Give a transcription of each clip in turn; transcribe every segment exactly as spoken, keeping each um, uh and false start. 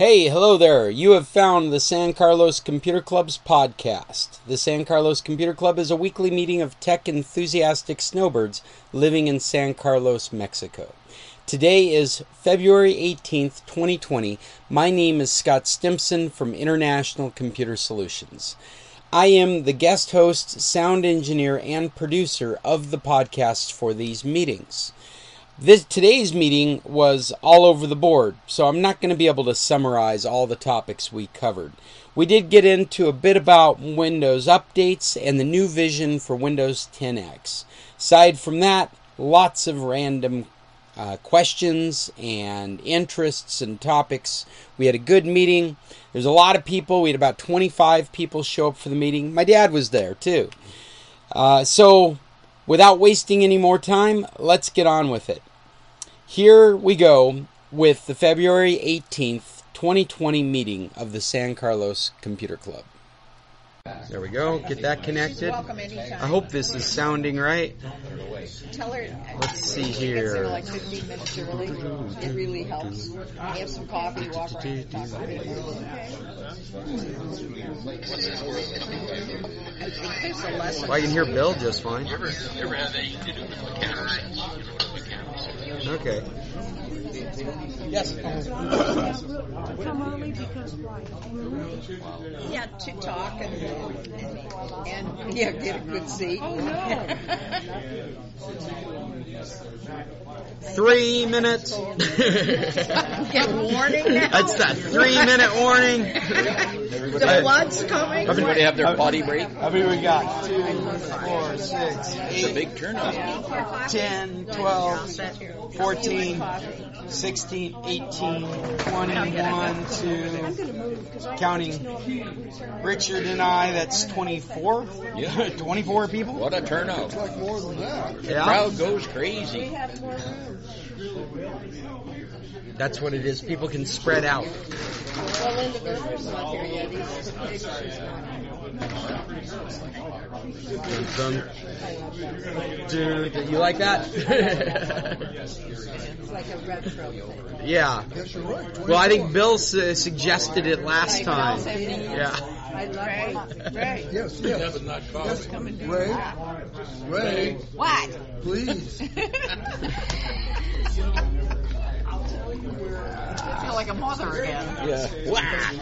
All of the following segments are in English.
Hey, hello there. You have found the San Carlos Computer Club's podcast. The San Carlos Computer Club is a weekly meeting of tech enthusiastic snowbirds living in San Carlos, Mexico. Today is February eighteenth, twenty twenty. My name is Scott Stimson from International Computer Solutions. I am the guest host, sound engineer, and producer of the podcast for these meetings. This today's meeting was all over the board, so I'm not going to be able to summarize all the topics we covered. We did get into a bit about Windows updates and the new vision for Windows ten X. Aside from that, lots of random uh, questions and interests and topics. We had a good meeting. There's a lot of people. We had about twenty-five people show up for the meeting. My dad was there too. Uh, so, without wasting any more time, let's get on with it. Here we go with the February eighteenth, twenty twenty meeting of the San Carlos Computer Club. There we go. Get that connected. I hope this is sounding right. Tell her. Let's see she here. Gets there like fifteen minutes early. It really helps. Have some coffee, walk around, and talk about it. It's a lesson. Well, I can hear Bill just fine. You ever, you ever have anything to do with mechanics? You know what mechanics is? Okay. Yes. Come early because why? Yeah, to talk and and yeah, get a good seat. Oh no! Three minutes. Get a warning now. That's that three-minute warning. The flood's coming. Everybody have their potty break? How many we got? Two, four, six, It's a big turnout. ten, twelve, fourteen, sixteen, eighteen, twenty-one, two, counting Richard and I, that's twenty-four? Yeah. twenty-four people? What a turnout. The Yeah. crowd goes crazy. That's what it is. People can spread out. Well, Linda Gerber's not here yet. He's, Dun, dun, dun. You like that? it's like a retro thing. Yeah. Well, I think Bill su- suggested it last time. Yeah. I love it. Ray. Yes, yes. yes. Ray, Ray, What? please. I feel like a mother again. Yeah.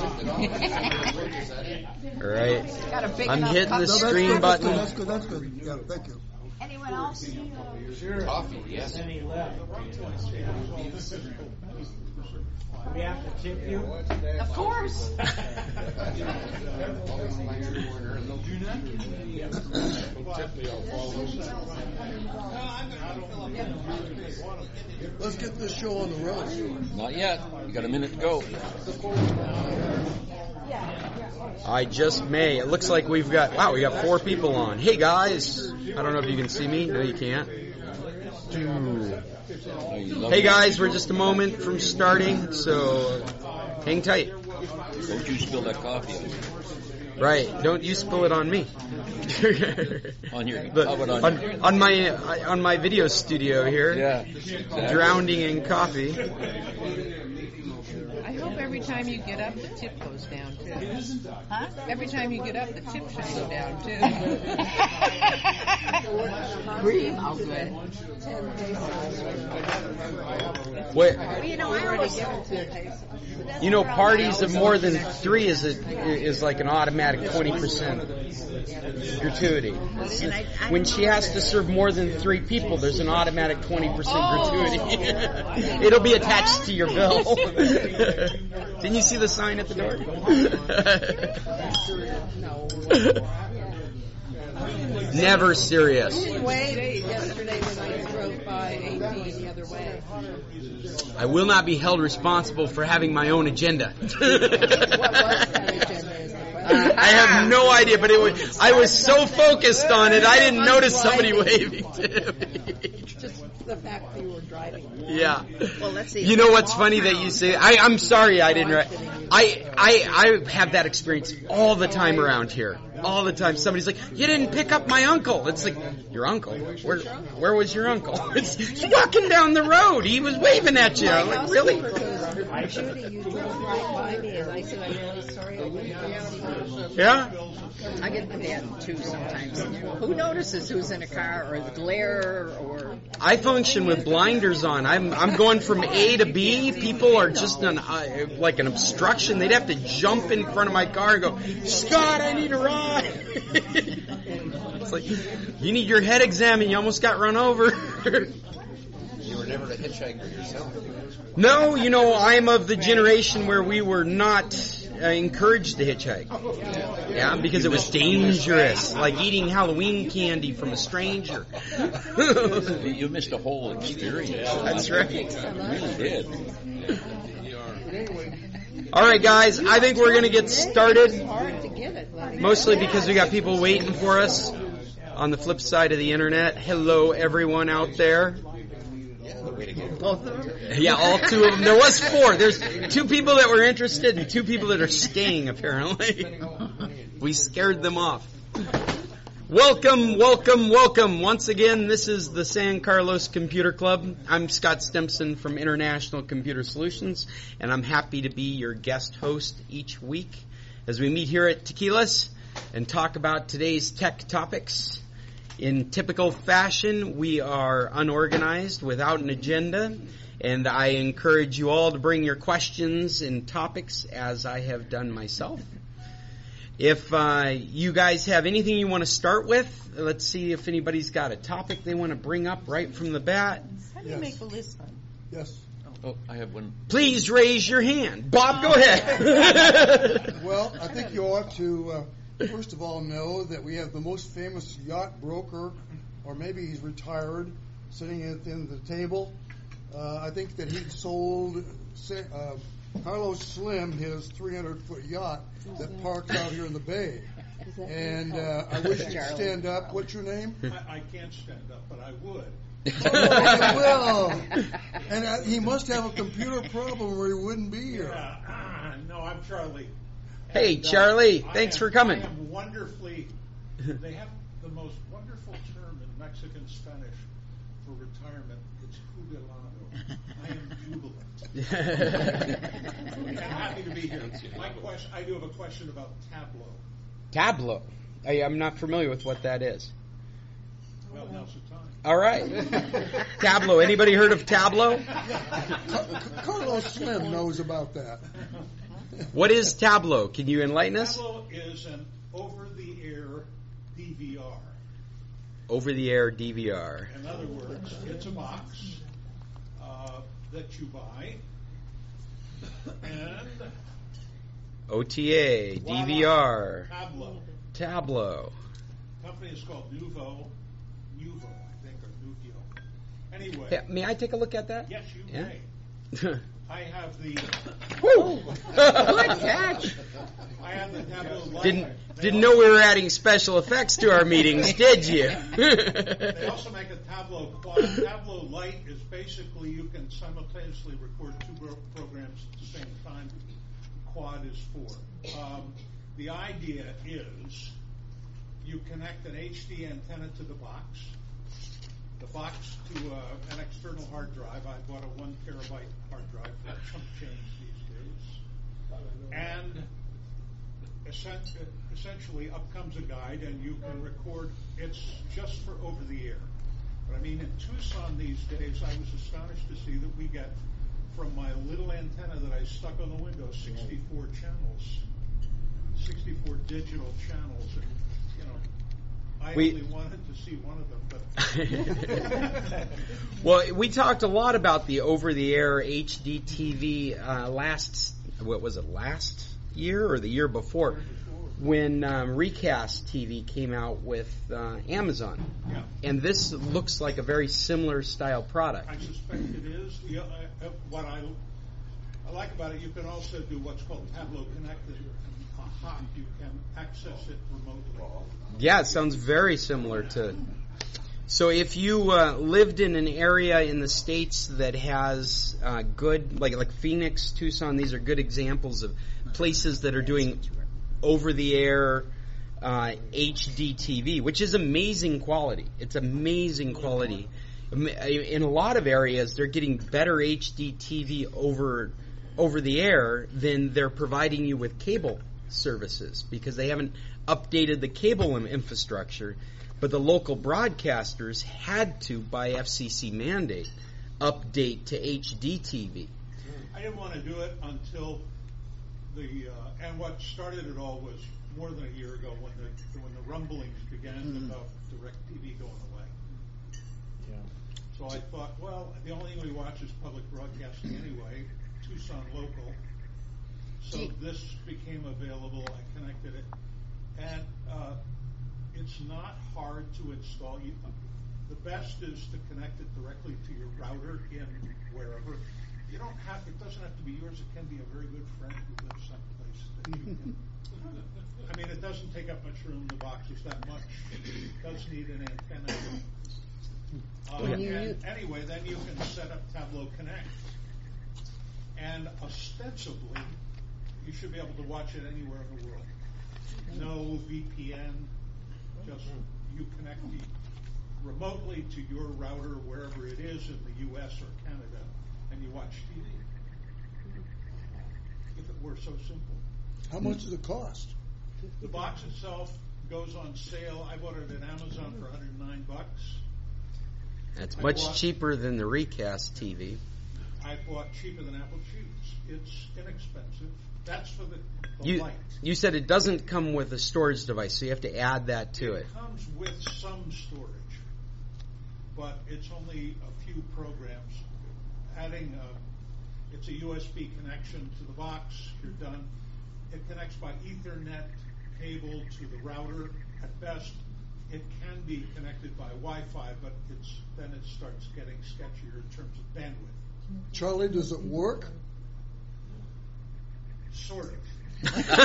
All right. Got a big I'm enough hitting cup. the No, that's screen good, button. That's good, that's good, that's good. Yeah, thank you. Anyone else? Coffee, yes. We have to tip you. Of course. Let's get this show on the road. Not yet. You got a minute to go. I just may. It looks like we've got, wow, we got four people on. Hey guys. I don't know if you can see me. No, you can't. Hey guys, we're just a moment from starting, so hang tight. Don't you spill that coffee Right. Don't you spill it on me. on your But how about on, on, your, on my on my video studio here, Yeah. Exactly. drowning in coffee. I hope every time you get up, the tip goes down too. Huh? Every time you get up, the tip should go down too. Breathe. Oh, good. Wait, Well, you know, I always you know, parties of more than three is a, is like an automatic twenty percent gratuity. And I, I When she has to serve more than three people, there's an automatic twenty percent gratuity. It'll be attached to your bill. Didn't you see the sign at the door? Never serious. Anyway, yesterday when I drove by eighteen the other way. I will not be held responsible for having my own agenda. What was that agenda? Is the question. I have no idea, but it was, I was so focused on it, I didn't notice somebody waving to me. Just the fact that you were driving. Yeah. Well, let's see. You know what's funny that you say, I, I'm sorry I didn't, write. I, I, I have that experience all the time around here. All the time. Somebody's like, you didn't pick up my uncle. It's like, your uncle? Where where was your uncle? It's, he's walking down the road. He was waving at you. I'm like, really? Judy, you drove right by me, and I said, I'm really sorry I didn't see you. Yeah? I get that too sometimes. Who notices who's in a car, or the glare, or... I function with blinders on. I'm I'm going from A to B. People are just an, uh, like an obstruction. They'd have to jump in front of my car and go, Scott, I need a ride. It's like, you need your head examined. You almost got run over. You were never a hitchhiker yourself. No, you know, I'm of the generation where we were not uh, encouraged to hitchhike. Yeah, because it was dangerous, like eating Halloween candy from a stranger. You missed a whole experience. That's right. You really did. All right, guys, I think we're going to get started, hard to get it. Like, mostly because we got people waiting for us on the flip side of the internet. Hello, everyone out there. both of them? Yeah, all two of them. There was four. There's two people that were interested and two people that are staying, apparently. We scared them off. Welcome, welcome, welcome. Once again, this is the San Carlos Computer Club. I'm Scott Stimson from International Computer Solutions, and I'm happy to be your guest host each week as we meet here at Tequilas and talk about today's tech topics. In typical fashion, we are unorganized, without an agenda, and I encourage you all to bring your questions and topics as I have done myself. If uh, you guys have anything you want to start with, let's see if anybody's got a topic they want to bring up right from the bat. How do you Yes. make a list? Yes. Oh, I have one. Please raise your hand. Bob, go ahead. Well, I think you ought to, uh, first of all, know that we have the most famous yacht broker, or maybe he's retired, sitting at the end of the table. Uh, I think that he sold uh, Carlos Slim his three hundred foot yacht that parks out here in the bay. And uh, I wish you'd stand up. What's your name? I, I can't stand up, but I would. Oh, well, and uh, he must have a computer problem or he wouldn't be here. Yeah, ah, no, I'm Charlie. Hey, And, uh, Charlie, I thanks am- for coming. I am wonderfully. They have the most wonderful term in Mexican Spanish for retirement. It's jubilado. I am jubilant. I'm happy to be here. My question. I do have a question about Tableau. Tableau. I, I'm not familiar with what that is. Well, now's the time. All right. Tableau. Anybody heard of Tableau? Car- Carlos Slim knows about that. What is Tableau? Can you enlighten us? Tableau is an over-the-air D V R. Over-the-air D V R. In other words, it's a box uh, that you buy, and O T A, D V R, Tableau. Tableau. The company is called Nuvo, Nuvo, I think, or Nuvio. Anyway, Hey, may I take a look at that? yes, you Yeah. may. I have the Woo! Good catch. I have the Tableau Lite. Didn't They didn't also- know we were adding special effects to our meetings, did you? They also make a Tableau Quad. Tableau Lite is basically you can simultaneously record two pro- programs at the same time. Quad is four. Um, the idea is you connect an H D antenna to the box, the box to uh, an external hard drive. I bought a one terabyte hard drive for chump change these days. And essen- essentially up comes a guide and you can record. It's just for over the air. But I mean, in Tucson these days, I was astonished to see that we get from my little antenna that I stuck on the window sixty-four channels, sixty-four digital channels. And, you know, I We- only wanted to see one of them, but Well, we talked a lot about the over-the-air H D T V uh, last, what was it, last year or the year before, when um, Recast T V came out with uh, Amazon. yeah. And this looks like a very similar style product. I suspect it is. The, uh, uh, what I, I like about it, you can also do what's called Tableau Connected. Aha, you can access it remotely. Yeah, it sounds very similar to. So if you uh, lived in an area in the States that has uh, good, like like Phoenix, Tucson, these are good examples of places that are doing over-the-air uh, H D T V, which is amazing quality. It's amazing quality. In a lot of areas, they're getting better H D T V over over the air than they're providing you with cable services because they haven't updated the cable infrastructure. But the local broadcasters had to, by F C C mandate, update to H D T V. I didn't want to do it until the uh, and what started it all was more than a year ago when the when the rumblings began mm-hmm. about DirecTV going away. Yeah. So I thought, well, the only thing we watch is public broadcasting anyway, Tucson local. So this became available. I connected it, and uh, it's not hard to install. You, the best is to connect it directly to your router in wherever. You don't have. It doesn't have to be yours. It can be a very good friend who lives someplace that you can. I mean, it doesn't take up much room. The box is that much. It does need an antenna. Um, and anyway, then you can set up Tableau Connect, and ostensibly, you should be able to watch it anywhere in the world. No V P N. Just you connect the, remotely to your router wherever it is in the U S or Canada, and you watch T V. If it were so simple. How much does it cost? The box itself goes on sale. I bought it at Amazon for one hundred nine bucks. That's I much bought, cheaper than the Recast T V. I bought cheaper than Apple Sheets. It's inexpensive. That's for the, the you, light. You said it doesn't come with a storage device, so you have to add that to it. It comes with some storage, but it's only a few programs. Adding a, it's a U S B connection to the box, you're done. It connects by Ethernet cable to the router. At best, it can be connected by Wi-Fi, but it's then it starts getting sketchier in terms of bandwidth. Charlie, does it work? Sort of.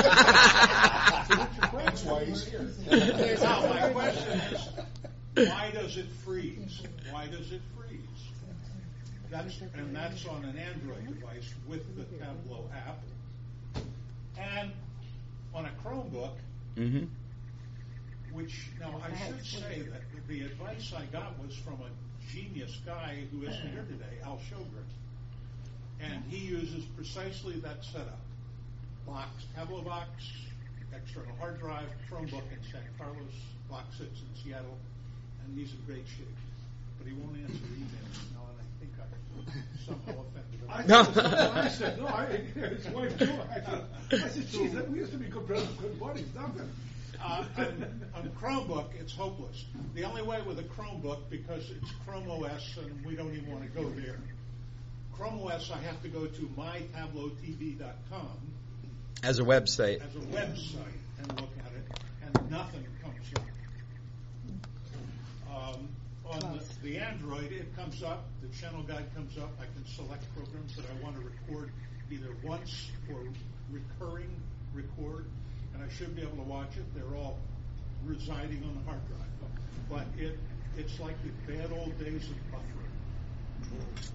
That's why he's here. Now, my question is, why does it freeze? Why does it freeze? That's, and that's on an Android device with the Tableau app. And on a Chromebook, mm-hmm. which, now I should say that the advice I got was from a genius guy who isn't here today, Al Shogren. And he uses precisely that setup. Box, Tableau box, external hard drive, Chromebook in San Carlos, box sits in Seattle, and he's in great shape. But he won't answer emails now, and I think I somehow offended him. I no. I said, no, I, his wife too. I said, I said, geez, we used to be good brothers, good buddies, nothing. Uh, on, on Chromebook, it's hopeless. The only way with a Chromebook, because it's Chrome O S, and we don't even want to go there. Chrome O S, I have to go to my tableau T V dot com. As a website. As a website, and look at it, and nothing comes up. Um, on the, the Android, it comes up, the channel guide comes up, I can select programs that I want to record either once or recurring record, and I should be able to watch it. They're all residing on the hard drive. But it it's like the bad old days of buffering.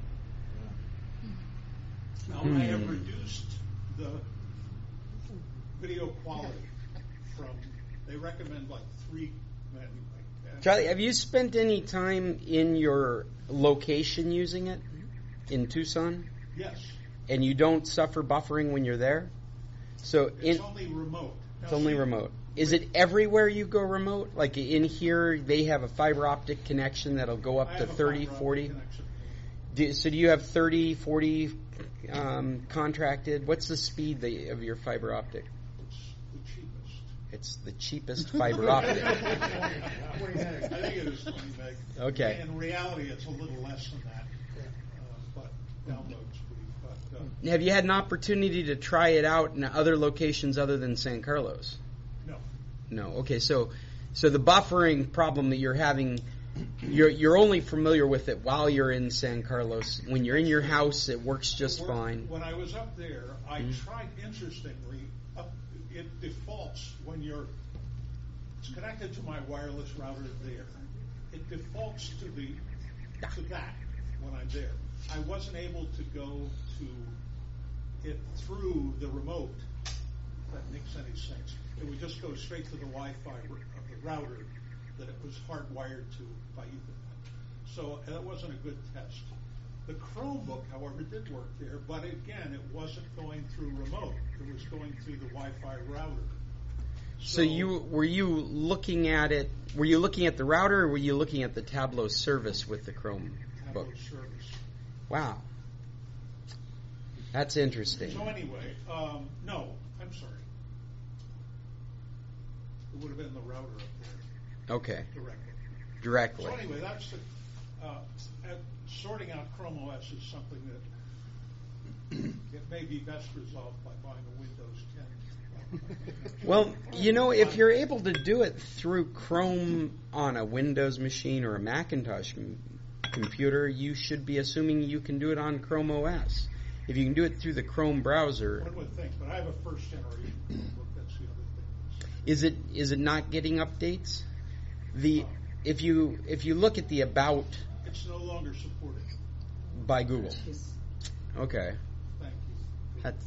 Now, Hmm. I have reduced the video quality from, they recommend like three, uh, Charlie, have you spent any time in your location using it in Tucson? Yes. And you don't suffer buffering when you're there? So It's in, only remote. it's Now, only see, remote. Is it everywhere you go remote? Like in here, they have a fiber optic connection that'll go up I to have a thirty, fiber optic forty? connection. Do, so do you have thirty, forty um, contracted? What's the speed the, of your fiber optic? It's the cheapest. It's the cheapest fiber optic. twenty meg. I think it is twenty meg. Okay. In reality, it's a little less than that, uh, but download speed. But uh, Have you had an opportunity to try it out in other locations other than San Carlos? no. No. Okay. So, so the buffering problem that you're having, you're you're only familiar with it while you're in San Carlos. When you're in your house, it works just When- fine. When I was up there, I Mhm. tried, interestingly, up, it defaults when you're, it's connected to my wireless router there. It defaults to the to that when I'm there. I wasn't able to go to it through the remote that makes any sense. It would just go straight to the Wi-Fi r- of the router that it was hardwired to by Ethernet. So that wasn't a good test. The Chromebook, however, did work there, but again, it wasn't going through remote. It was going through the Wi-Fi router. So you were you looking at it? Were you looking at the router, or were you looking at the Tableau service with the Chromebook? Tableau service. Wow, that's interesting. So anyway, um, no, I'm sorry. It would have been the router up there. Okay. Directly. Directly. So anyway, that's the, uh, uh, sorting out Chrome O S is something that it may be best resolved by buying a Windows ten. Well, you know, if you're able to do it through Chrome on a Windows machine or a Macintosh m- computer, you should be assuming you can do it on Chrome O S. If you can do it through the Chrome browser, One would think, but I have a first generation book. That's the other thing. is it is it not getting updates? The if you if you look at the about It's no longer supported. by Google, okay, Thank you. that's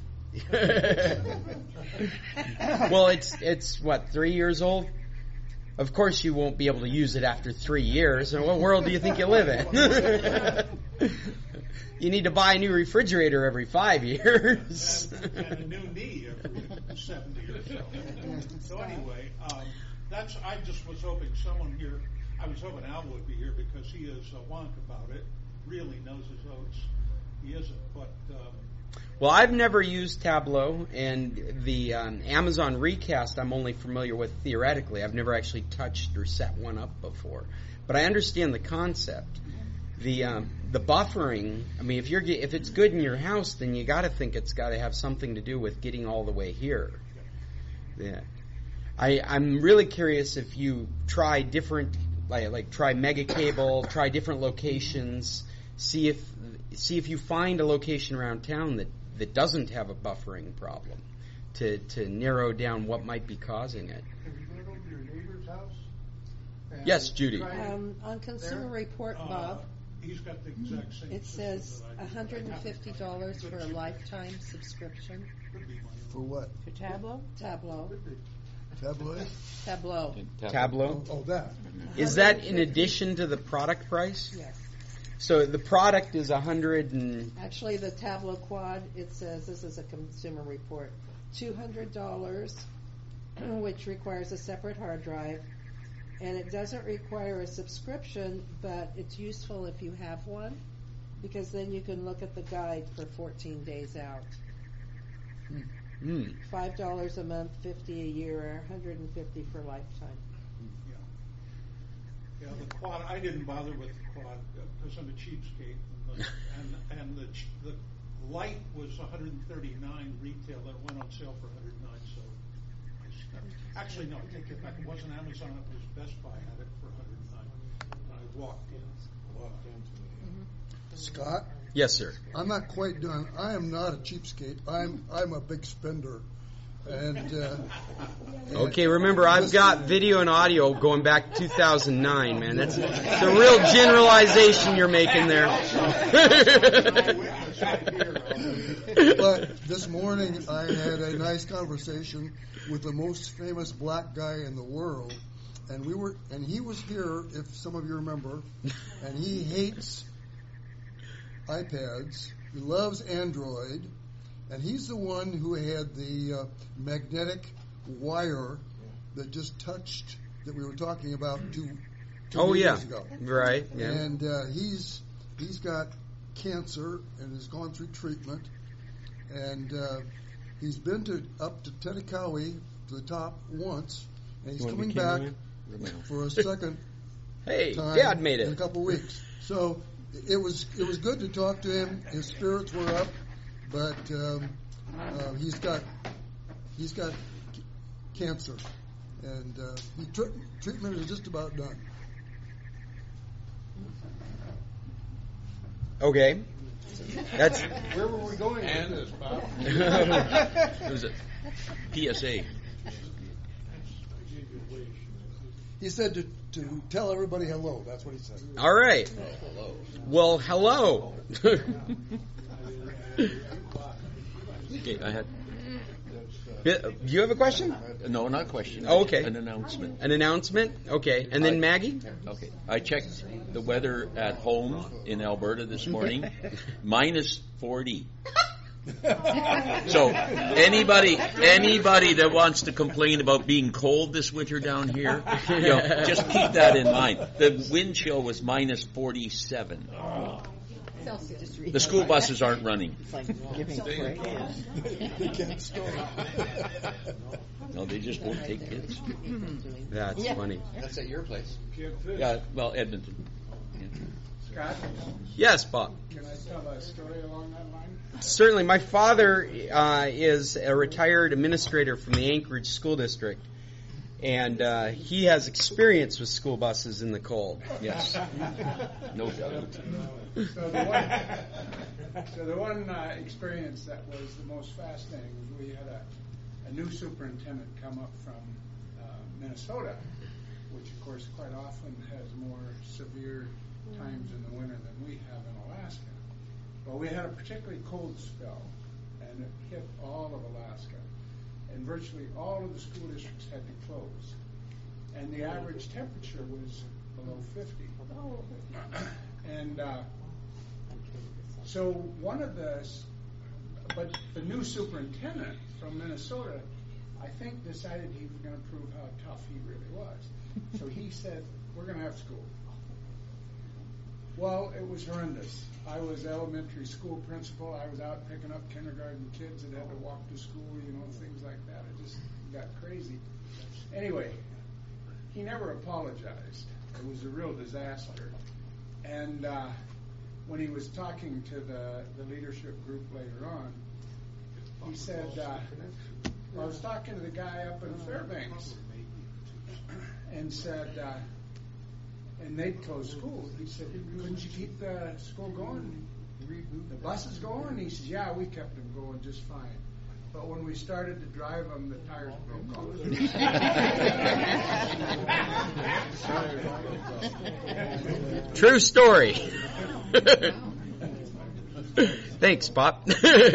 well, it's it's what, three years old? Of course, you won't be able to use it after three years. And what world do you think you live in? You need to buy a new refrigerator every five years. And, and a new knee every seventy or so. So anyway, um, that's. I just was hoping someone here. I was hoping Al would be here because he is a wonk about it. Really knows his oats. He isn't, but. Um, Well, I've never used Tableau, and the um, Amazon Recast I'm only familiar with theoretically. I've never actually touched or set one up before, but I understand the concept. The um, the buffering. I mean, if you're ge- if it's good in your house, then you got to think it's got to have something to do with getting all the way here. Yeah, I I'm really curious if you try different, like like try Mega Cable, try different locations, see if see if you find a location around town that. that doesn't have a buffering problem to, to narrow down what might be causing it. Have you gone over to your neighbor's house? And Yes, Judy. tried it Um, on Consumer there? Report, uh, Bob, he's got the exact same. it system says that I do. one hundred fifty dollars for a lifetime subscription. Could be my For what? For Tableau? Tableau. Tabloid? Tableau. Tableau? Oh, that. Is that in addition to the product price? Yes. So the product is a hundred and Actually, the Tableau Quad, it says, this is a Consumer Report, two hundred dollars, which requires a separate hard drive, and it doesn't require a subscription, but it's useful if you have one, because then you can look at the guide for fourteen days out. mm, Five dollars a month, fifty a year, or one hundred and fifty for lifetime. Yeah. Yeah, the quad, I didn't bother with the quad because I'm a cheapskate. And the, and, and the, ch- the light was one hundred thirty-nine retail, and it went on sale for one hundred nine. So I stuck. Actually, no, I take it back. It wasn't Amazon, it was Best Buy had it for one hundred nine. And I walked in. Walked into Scott? yes, sir. I'm not quite done. I am not a cheapskate. I'm I'm a big spender. And, uh, and Okay, remember I've got video and audio going back to two thousand nine, man. That's the real generalization you're making there. But this morning I had a nice conversation with the most famous black guy in the world, and we were and he was here, if some of you remember, and he hates iPads. He loves Android, and he's the one who had the uh, magnetic wire that just touched that we were talking about two, two Oh yeah, years ago. right. Yeah. And uh, he's he's got cancer and has gone through treatment, and uh, he's been to up to Tetekawi to the top once, and he's You want coming the camera back in? for a second Hey, time Dad made in a it. couple of weeks. So it was it was good to talk to him. His spirits were up, but um, uh, he's got he's got c- cancer, and uh, he tr- treatment is just about done. Okay. That's Where were we going with this, Bob? It was a P S A. He said to, to tell everybody hello. That's what he said. all right. Well, hello. Okay, I had. Yeah, do you have a question? No, not a question. Oh, okay. An announcement. An announcement? Okay. And then I- Maggie? Okay. I checked the weather at home in Alberta this morning. Minus forty. So anybody anybody that wants to complain about being cold this winter down here, you know, just keep that in mind. The wind chill was minus forty-seven. The school buses aren't running. It's like giving praise. They can't start. No, they just won't take kids. That's funny. That's at your place. Yeah, well, Edmonton. Scott, Yes, Bob. can I tell a story along that line? Certainly. My father uh, is a retired administrator from the Anchorage School District, and uh, he has experience with school buses in the cold. Yes. No doubt. So the one, so the one uh, experience that was the most fascinating was we had a, a new superintendent come up from uh, Minnesota, which of course quite often has more severe times in the winter than we have in Alaska. But we had a particularly cold spell, and it hit all of Alaska, and virtually all of the school districts had to close. And the average temperature was below fifty. And uh, so one of the, but the new superintendent from Minnesota, I think, decided he was going to prove how tough he really was. So he said, we're going to have school. Well, it was horrendous. I was elementary school principal. I was out picking up kindergarten kids that had to walk to school, you know, things like that. It just got crazy. Anyway, he never apologized. It was a real disaster. And uh, when he was talking to the, the leadership group later on, he said, uh, I was talking to the guy up in Fairbanks and said, uh, and they'd closed school. He said, couldn't you keep the school going? The buses going? He said, yeah, we kept them going just fine. But when we started to drive them, the tires broke off. True story. Thanks, Pop.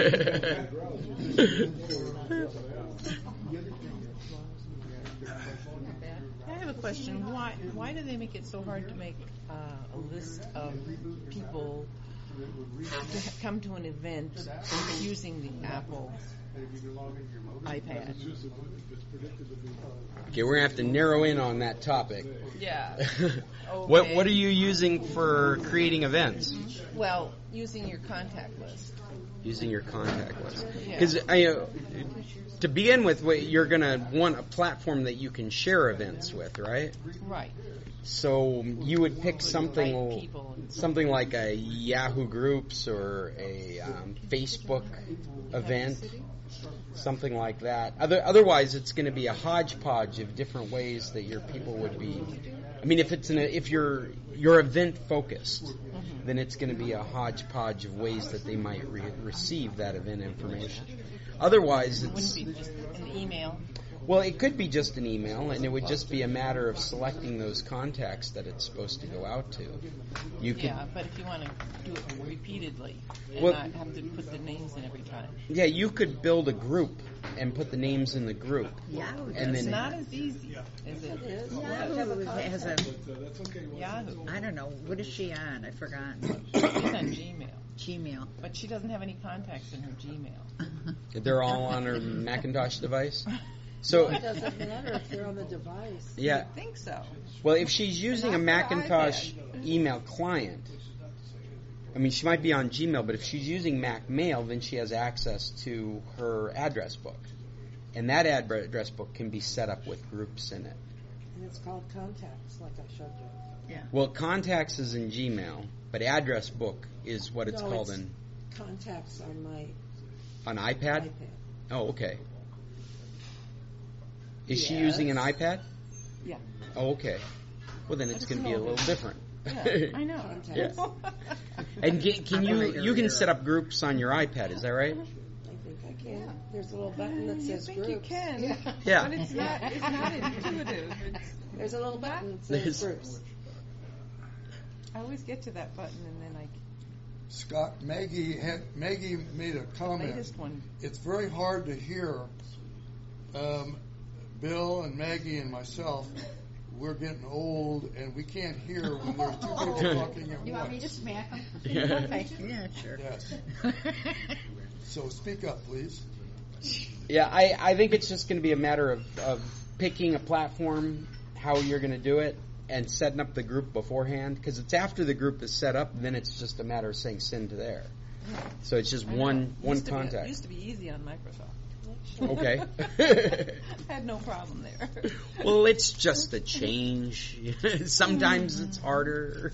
I have a question. Why why do they make it so hard to make uh, a list of people to ha- come to an event using the Apple iPad? Okay, we're gonna have to narrow in on that topic. Yeah. What Okay. What are you using for creating events? Well, using your contact list. Using your contact list. Yeah. Because I, uh, to begin with, what- you're gonna want a platform that you can share events with, right? Right. So you would pick something, Invite people and- something like a Yahoo Groups or a um, Facebook event, something like that. Other, otherwise, it's going to be a hodgepodge of different ways that your people would be. I mean, if it's an, if you're you're event focused, then it's going to be a hodgepodge of ways that they might re- receive that event information. Otherwise, It it's wouldn't be just an email. well, it could be just an email, and it would just be a matter of selecting those contacts that it's supposed to go out to. You could, Yeah, but if you want to do it repeatedly and Well- not have to put the names in every time. yeah, you could build a group and put the names in the group. Yahoo And does then- It's not as easy, is it? Yahoo has a, Yahoo. I don't know, what is she on? I've forgotten. She's on Gmail, Gmail. but she doesn't have any contacts in her Gmail. They're all on her Macintosh device. So, It doesn't matter if they're on the device. yeah. I think so. Well, if she's using a Not for Macintosh email client, I mean, she might be on Gmail, but if she's using Mac Mail, then she has access to her address book. And that address book can be set up with groups in it. And it's called contacts, like I showed you. Yeah. Well, contacts is in Gmail, but address book is what it's No, called it's in Contacts on my on iPad. iPad. Oh, okay. Is she Yes. using an iPad? Yeah. Oh, okay. Well, then it's going to be a little different. Yeah, I know. Contacts. And get, can you Operator you can error. set up groups on your iPad? Is that right? I think I can. There's a little button that You says think groups. you can, Yeah. but it's not. It's not intuitive. It's, There's a little button that There's- says groups. I always get to that button and then I Scott, Maggie had, Maggie made a the comment. latest one. It's very hard to hear Um, Bill and Maggie and myself, we're getting old and we can't hear when there's two people talking at You want me to once. smack them? Yeah. Okay. Yeah, sure. Yes. So speak up, please. Yeah, I, I think it's just going to be a matter of, of picking a platform, how you're going to do it, and setting up the group beforehand. Because it's after the group is set up, then it's just a matter of saying send to there. So it's just I know. one Used one to be- contact. used to be easy on Microsoft. Okay. I had no problem there. Well, it's just a change. Sometimes it's harder.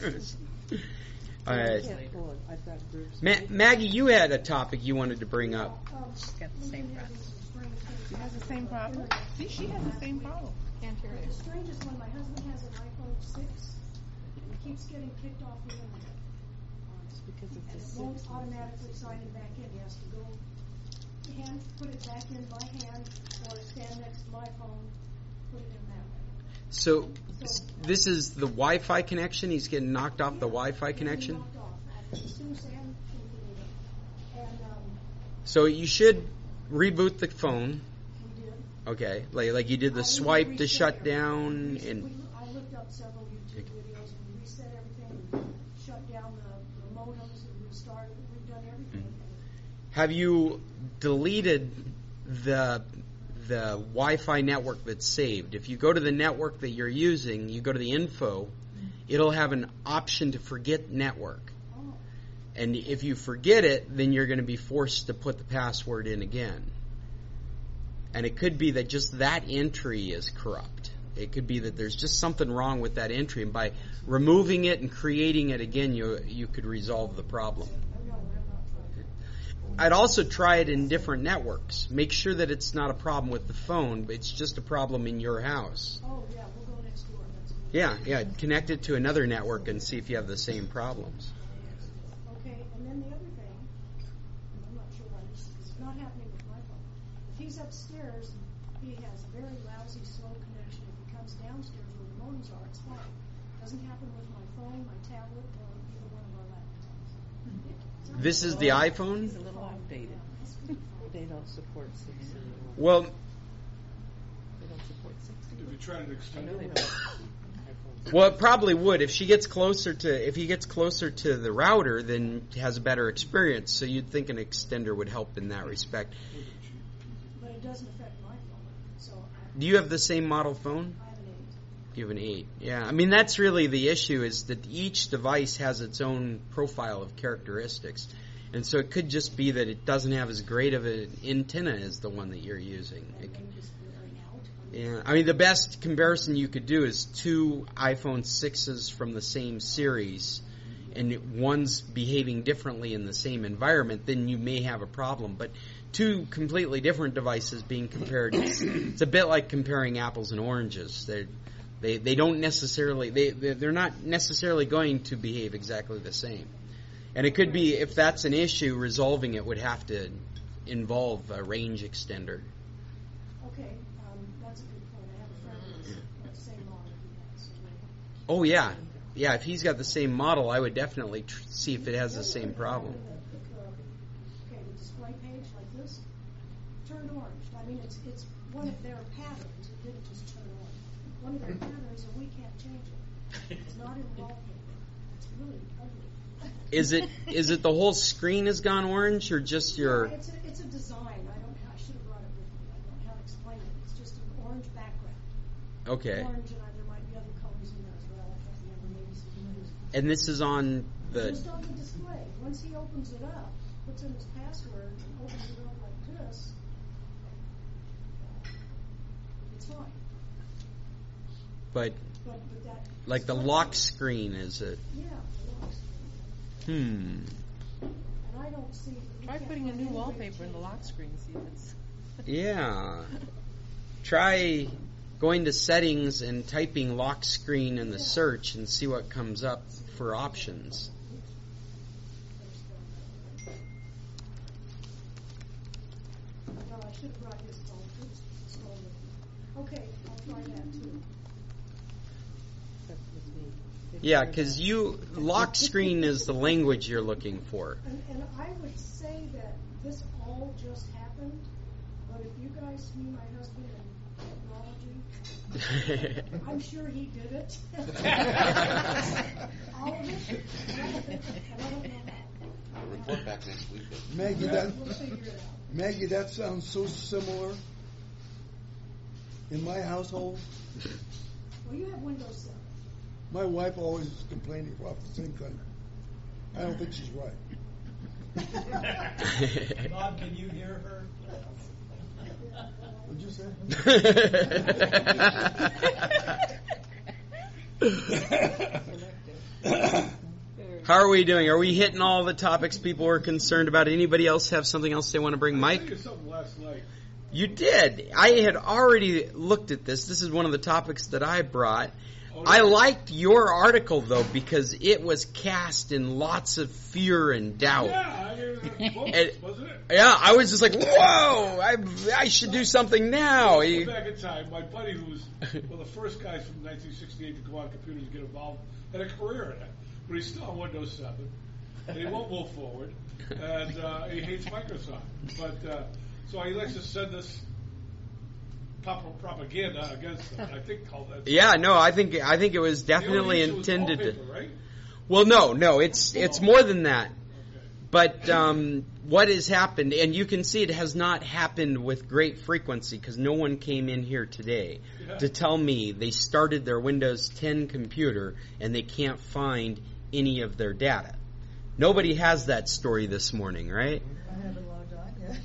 Uh, I've got groups. Ma- Maggie, you had a topic you wanted to bring up. She's got the same problem. She has the same problem. See, she has the same problem. Can't hear The it. strangest one, my husband has an iPhone six, and he keeps getting kicked off the internet. Because And it's it a won't six. automatically sign him back in. He has to go hand, put it back in by hand, or stand next to my phone, put it in that way. So s- this is the Wi-Fi connection. He's getting knocked off the Wi-Fi Getting connection. knocked off. As soon as Sam completed it. And, um, So you should reboot the phone. we did. Okay, like like you did I the even swipe to reset shut everything. down We- and. we- I looked up several YouTube videos and we reset everything, we shut down the, the modems and restarted, we've done everything. Have you deleted the the Wi-Fi network that's saved? If you go to the network that you're using, you go to the info, it'll have an option to forget network. Oh, And if you forget it, then you're going to be forced to put the password in again. And it could be that just that entry is corrupt. It could be that there's just something wrong with that entry, and by removing it and creating it again, you you could resolve the problem. I know, I'm not trying. I'd also try it in different networks. Make sure that it's not a problem with the phone, but it's just a problem in your house. Oh, yeah, we'll go next door, that's good. Yeah, yeah. Connect it to another network and see if you have the same problems. Okay, and then the other thing, and I'm not sure why this is not happening with my phone. If he's upstairs, he has a very lousy, slow connection. If he comes downstairs where the modems are, it's fine. Doesn't happen with my phone, my tablet, or either one of our laptops. This is the iPhone? It's a little outdated. They don't support sixty. Well, They don't support sixty. If you try to I extend know they it, don't. well, it probably would. If she gets closer to, if he gets closer to the router, then he has a better experience. So you'd think an extender would help in that respect. But it doesn't affect my phone, so I, Do you have the same model phone? I have an eight. You have an eight. Yeah, I mean that's really the issue, is that each device has its own profile of characteristics, and so it could just be that it doesn't have as great of an antenna as the one that you're using. It And could- maybe it's wearing out. yeah, I mean the best comparison you could do is two iPhone sixes from the same series, and one's behaving differently in the same environment, then you may have a problem. But two completely different devices being compared, it's, it's a bit like comparing apples and oranges. They're, they they don't necessarily they they- they're not necessarily going to behave exactly the same. And it could be, if that's an issue, resolving it would have to involve a range extender. Okay, um, that's a good point. I have a friend who's got the same model he has. So maybe- Oh yeah, yeah. If he's got the same model, I would definitely tr- see if it has the same problem. Okay, the display page like this turned orange. I mean, it's it's one of their patterns. It didn't just turn orange. One of their patterns, and we can't change it. It's not in wallpaper. It's really ugly. Is it is it the whole screen has gone orange, or just your? Yeah, it's a it's a design. I don't. I should have brought it with me. I don't know how to explain it. It's just an orange background. Okay. Orange, and I, there might be other colors in there as well. I can't remember. Maybe some blues. And this is on the. Just on the display. Once he opens it up, puts in his password, and opens it up like this, it's fine. But But, but that. like the lock screen, is it? Yeah, the lock screen. Hmm. And I don't see. we Try can't putting a find new any way to wallpaper in the change lock it. screen, see if it's. Yeah. Try going to settings and typing lock screen in the search and see what comes up for options. No, I should have brought his phone. Oops, it's stolen. Okay, I'll try that too. Yeah, because you lock screen is the language you're looking for. And, and I would say that this all just happened, But if you guys knew my husband in technology, I'm sure he did it. All of it. And I don't know how. I'll report back next week. Maggie, that We'll figure it out. Maggie, that sounds so similar in my household. Well, you have Windows seven. My wife always is complaining about the same thing. I don't think she's right. Bob, can you hear her? What'd you say? How are we doing? Are we hitting all the topics people were concerned about? Anybody else have something else they want to bring? I Mike? think of something last night. You did. I had already looked at this. This is one of the topics that I brought. Oh, I yeah. liked your article, though, because it was cast in lots of fear and doubt. Yeah, I mean, well, And- wasn't it? Yeah, I was just like, whoa, I, I should do something now. Well, back in time, my buddy who was one of the first guys from nineteen sixty-eight to go on computers and get involved, had a career in it. But he's still on Windows seven. And he won't move forward. And uh, he hates Microsoft. But uh, so he likes to send us pop- propaganda against them. I think called that. Yeah, no, I think I think it was The only definitely issue was intended to. wallpaper, right? Well, no, no, it's it's more than that. Okay. But um, what has happened, and you can see it has not happened with great frequency because no one came in here today Yeah. to tell me they started their Windows ten computer and they can't find any of their data. Nobody has that story this morning, right? I haven't logged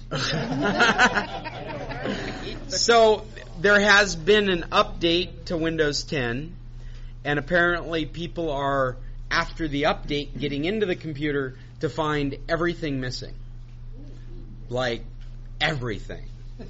on yet. So there has been an update to Windows ten, and apparently people are, after the update, getting into the computer to find everything missing. Like, everything.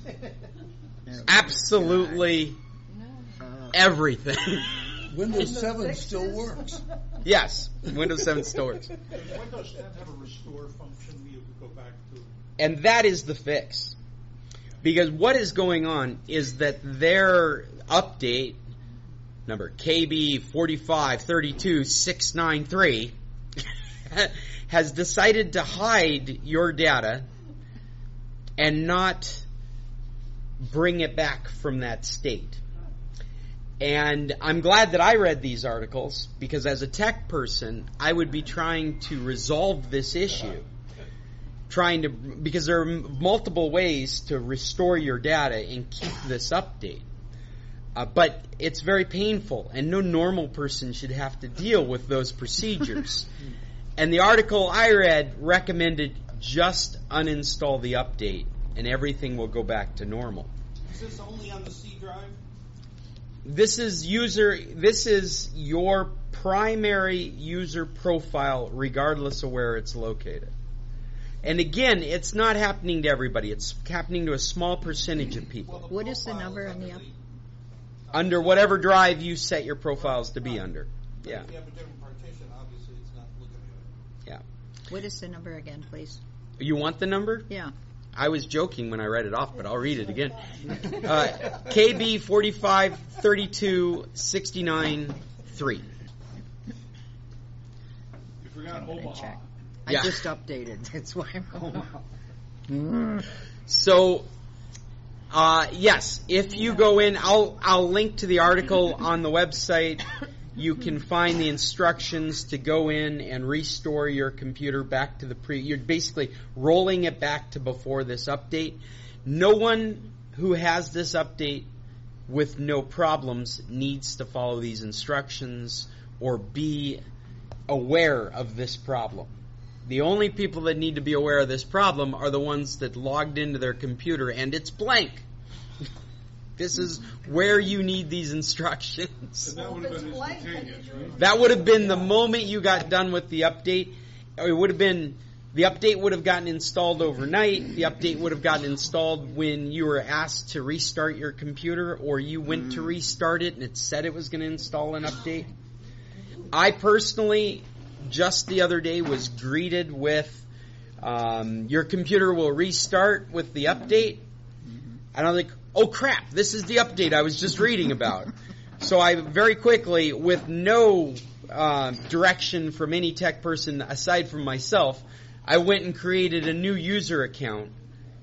Absolutely everything. Windows seven still works. Yes, Windows seven still works. Does Windows ten have a restore function you can go back to? And that is the fix. Because what is going on is that their update, number K B four five three two six nine three, has decided to hide your data and not bring it back from that state. And I'm glad that I read these articles, because as a tech person, I would be trying to resolve this issue. Trying to, because there are m- multiple ways to restore your data and keep this update. Uh, but it's very painful, and no normal person should have to deal with those procedures. And the article I read recommended just uninstall the update, and everything will go back to normal. Is this only on the C drive? This is user. This is your primary user profile, regardless of where it's located. And again, it's not happening to everybody. It's happening to a small percentage of people. What is the number on the up? Under whatever drive you set your profiles to be under. Yeah. If you have a different partition, obviously it's not looking at it. Yeah. What is the number again, please? You want the number? Yeah. I was joking when I read it off, but I'll read it again. Uh, K B four five three two six nine three. You forgot I'm gonna Omaha. check. Yeah. I just updated. That's why I'm going. So, uh, yes, if you go in, I'll I'll link to the article on the website. You can find the instructions to go in and restore your computer back to the pre. You're basically rolling it back to before this update. No one who has this update with no problems needs to follow these instructions or be aware of this problem. The only people that need to be aware of this problem are the ones that logged into their computer and it's blank. This is where you need these instructions. And that would have been instantaneous, right? That would have been the moment you got done with the update. It would have been, the update would have gotten installed overnight. The update would have gotten installed when you were asked to restart your computer, or you went to restart it and it said it was going to install an update. I personally, just the other day, was greeted with, um, your computer will restart with the update. And I was like, oh crap, this is the update I was just reading about. So I very quickly, with no uh, direction from any tech person aside from myself, I went and created a new user account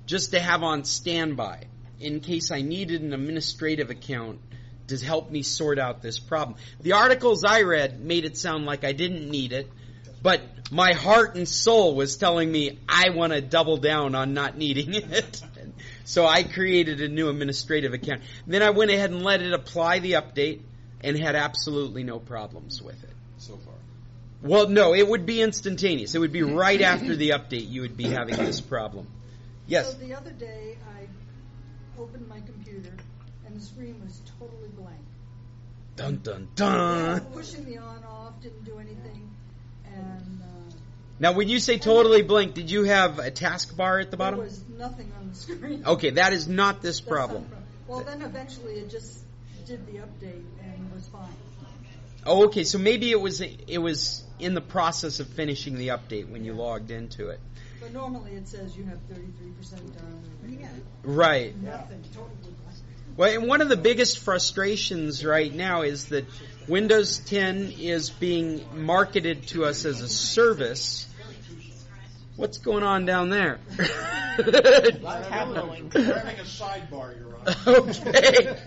just to have on standby in case I needed an administrative account to help me sort out this problem. The articles I read made it sound like I didn't need it, but my heart and soul was telling me I want to double down on not needing it. So I created a new administrative account. Then I went ahead and let it apply the update and had absolutely no problems with it. So far. Well, no, it would be instantaneous. It would be right after the update you would be having this problem. Yes? So the other day I opened my computer and the screen was totally blank. Dun, dun, dun. Yeah, pushing the on-off didn't do anything. And uh, now, when you say totally blank, did you have a taskbar at the bottom? There was nothing on the screen. Okay, that is not this That's problem. not problem. Well, then eventually it just did the update and was fine. Oh, okay. So maybe it was it was in the process of finishing the update when you logged into it. But normally it says you have thirty-three percent done. Yeah. Right. Nothing. Totally blank. Well, and one of the biggest frustrations right now is that Windows ten is being marketed to us as a service. What's going on down there? What's happening? We're having a sidebar, Your Honor. Okay.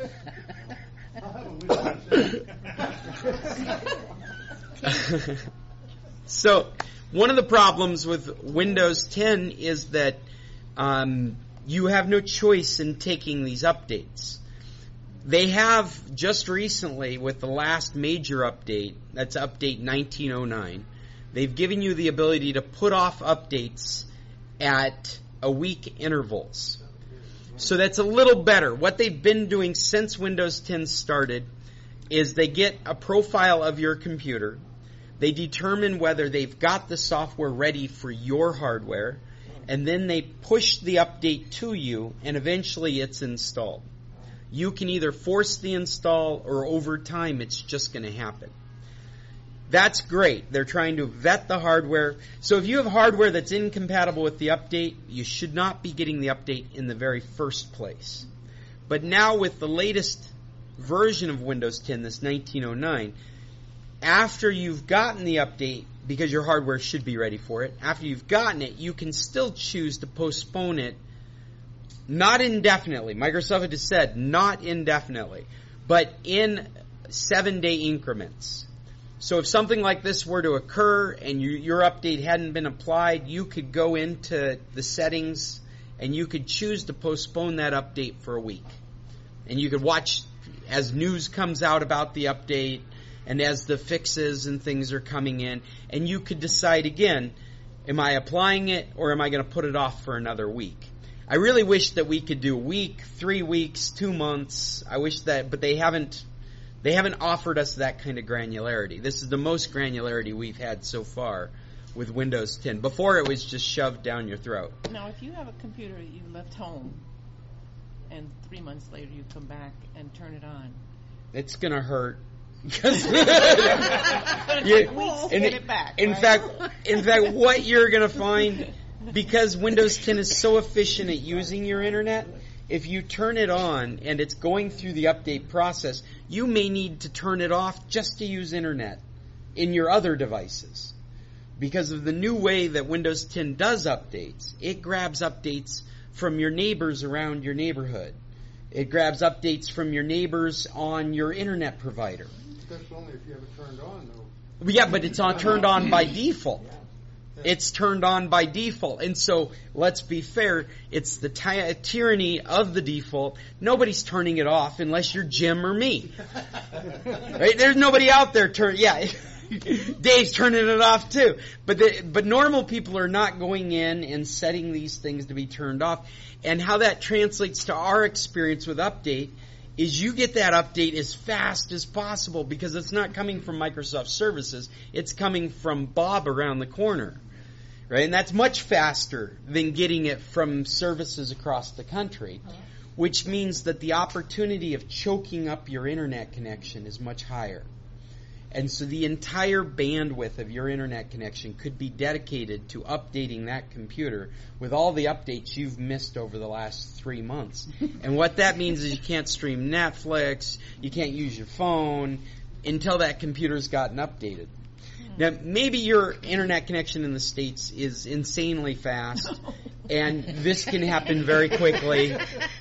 So, one of the problems with Windows ten is that um, you have no choice in taking these updates. They have just recently, with the last major update, that's update nineteen oh nine, they've given you the ability to put off updates at a week intervals. So that's a little better. What they've been doing since Windows ten started is they get a profile of your computer. They determine whether they've got the software ready for your hardware, and then they push the update to you, and eventually it's installed. You can either force the install, or over time it's just going to happen. That's great. They're trying to vet the hardware. So if you have hardware that's incompatible with the update, you should not be getting the update in the very first place. But now with the latest version of Windows ten, this nineteen oh nine, after you've gotten the update, because your hardware should be ready for it, after you've gotten it, you can still choose to postpone it, not indefinitely. Microsoft has said not indefinitely, but in seven-day increments. So if something like this were to occur and you, your update hadn't been applied, you could go into the settings and you could choose to postpone that update for a week. And you could watch as news comes out about the update and as the fixes and things are coming in, and you could decide again, am I applying it or am I going to put it off for another week? I really wish that we could do a week, three weeks, two months. I wish that, but they haven't They haven't offered us that kind of granularity. This is the most granularity we've had so far with Windows ten. Before it was just shoved down your throat. Now, if you have a computer that you left home and three months later you come back and turn it on, it's going to hurt. Because you, in, get it back, in right? fact, in fact, what you're going to find, because Windows ten is so efficient at using your internet, if you turn it on and it's going through the update process, you may need to turn it off just to use internet in your other devices. Because of the new way that Windows ten does updates, it grabs updates from your neighbors around your neighborhood. It grabs updates from your neighbors on your internet provider. That's only if you have it turned on, though. Yeah, but it's on, turned on by default. It's turned on by default. And so, let's be fair, it's the ty- tyranny of the default. Nobody's turning it off unless you're Jim or me. Right? There's nobody out there turn. Yeah, Dave's turning it off too. But the, but normal people are not going in and setting these things to be turned off. And how that translates to our experience with update is you get that update as fast as possible because it's not coming from Microsoft services. It's coming from Bob around the corner. Right? And that's much faster than getting it from services across the country, which means that the opportunity of choking up your internet connection is much higher. And so the entire bandwidth of your internet connection could be dedicated to updating that computer with all the updates you've missed over the last three months. And what that means is you can't stream Netflix, you can't use your phone until that computer's gotten updated. Now, maybe your internet connection in the States is insanely fast, and this can happen very quickly.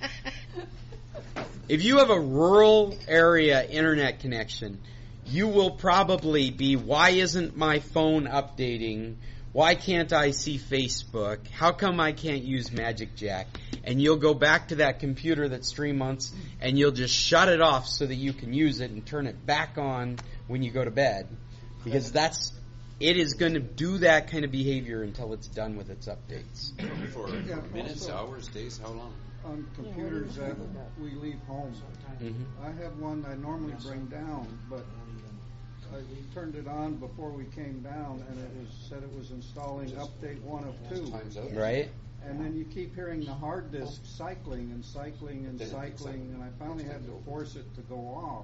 If you have a rural area internet connection, you will probably be, why isn't my phone updating? Why can't I see Facebook? How come I can't use Magic Jack? And you'll go back to that computer that's three months, and you'll just shut it off so that you can use it and turn it back on when you go to bed. Because that's, it is going to do that kind of behavior until it's done with its updates. For Yeah, minutes, also- hours, days, how long? On computers that we leave home. Mhm. I have one I normally bring down, but I turned it on before we came down, and it was said it was installing update one of two. Time's up. Right? And then you keep hearing the hard disk cycling and cycling and Then it picks cycling, up. and I finally had to force it to go off.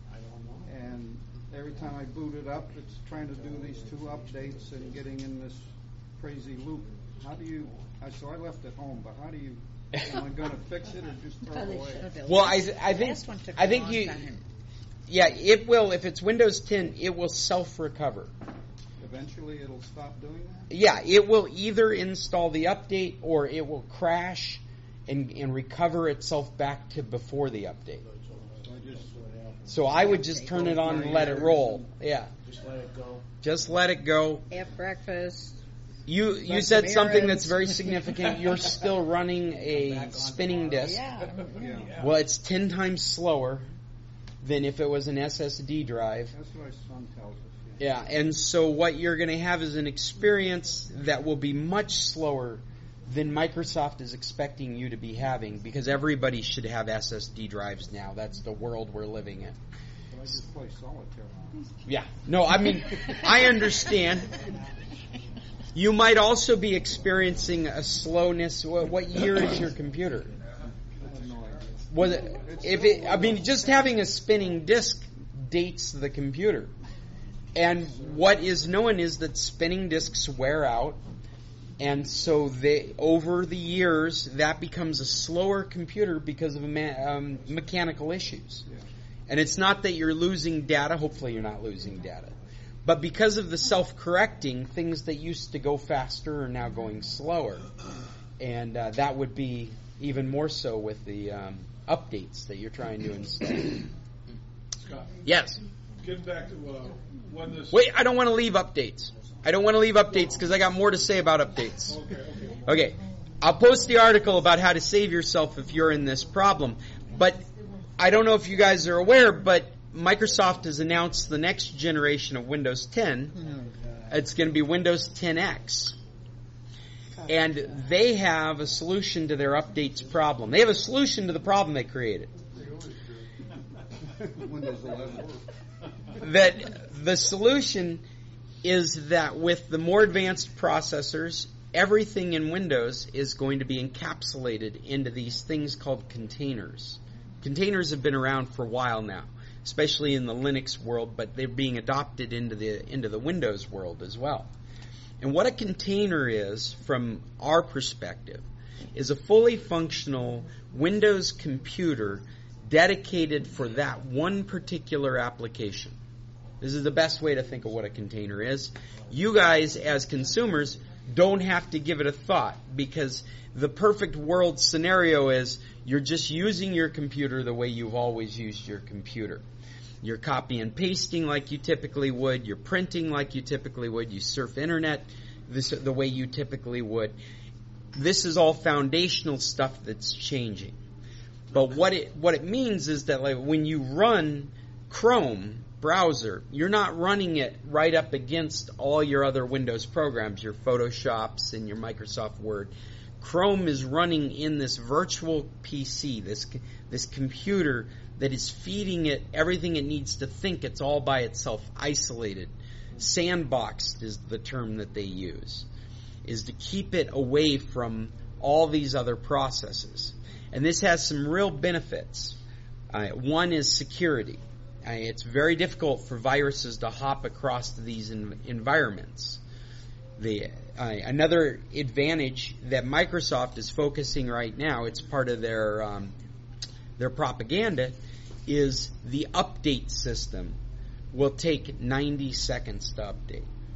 And every time I boot it up, it's trying to do these two updates and getting in this crazy loop. How do you? I, so I left it home, but how do you? Am I going to fix it or just throw it away? Well, I, I think I think you, yeah, it will. If it's Windows ten, it will self-recover. Eventually, it'll stop doing that. Yeah, it will either install the update or it will crash and, and recover itself back to before the update. So I would just turn it on and let it roll. Yeah, Just let it go. just let it go. Have breakfast. You you Run said some something errands. that's very significant. You're still running a spinning disk. Yeah. Well, it's ten times slower than if it was an S S D drive. That's what my son tells us. Yeah, and so what you're going to have is an experience that will be much slower than Microsoft is expecting you to be having, because everybody should have S S D drives now. That's the world we're living in. So I just play solitaire on it. Yeah. No, I mean, I understand. You might also be experiencing a slowness. What, what year is your computer? I have no idea. Was it, if it, I mean, just having a spinning disk dates the computer. And what is known is that spinning disks wear out, and so they, over the years, that becomes a slower computer because of me- um, mechanical issues. And it's not that you're losing data. Hopefully, you're not losing data. But because of the self-correcting, things that used to go faster are now going slower. And uh, that would be even more so with the um, updates that you're trying to install. Scott, Yes. getting back to uh, when this. Wait, I don't want to leave updates. I don't want to leave updates because I got more to say about updates. Okay, okay. Okay. I'll post the article about how to save yourself if you're in this problem. But I don't know if you guys are aware, but Microsoft has announced the next generation of Windows ten. It's going to be Windows ten X. And they have a solution to their updates problem. They have a solution to the problem they created. Windows eleven. That the solution is that with the more advanced processors, everything in Windows is going to be encapsulated into these things called containers. Containers have been around for a while now, especially in the Linux world, but they're being adopted into the into the Windows world as well. And what a container is, from our perspective, is a fully functional Windows computer dedicated for that one particular application. This is the best way to think of what a container is. You guys, as consumers, don't have to give it a thought, because the perfect world scenario is you're just using your computer the way you've always used your computer. You're copy and pasting like you typically would. You're printing like you typically would. You surf internet this, the way you typically would. This is all foundational stuff that's changing. But what it what it means is that, like, when you run Chrome browser, you're not running it right up against all your other Windows programs, your Photoshops and your Microsoft Word. Chrome is running in this virtual P C, this this computer that is feeding it everything it needs to think. It's all by itself, isolated. Sandboxed is the term that they use, is to keep it away from all these other processes. And this has some real benefits. Uh, one is security. Uh, it's very difficult for viruses to hop across these en- environments. The, uh, another advantage that Microsoft is focusing right now, it's part of their um, their propaganda, is the update system will take ninety seconds to update.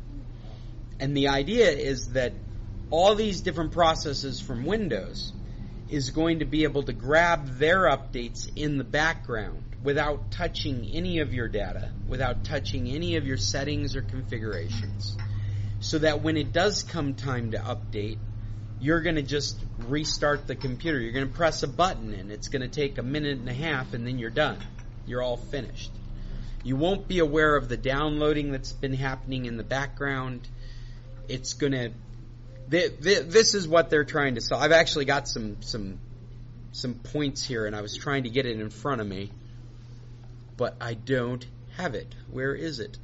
And the idea is that all these different processes from Windows is going to be able to grab their updates in the background without touching any of your data, without touching any of your settings or configurations, so that when it does come time to update, you're going to just restart the computer. You're going to press a button, and it's going to take a minute and a half, and then you're done. You're all finished. You won't be aware of the downloading that's been happening in the background. It's going to... Th- th- this is what they're trying to solve. I've actually got some some some points here, and I was trying to get it in front of me, but I don't have it. Where is it?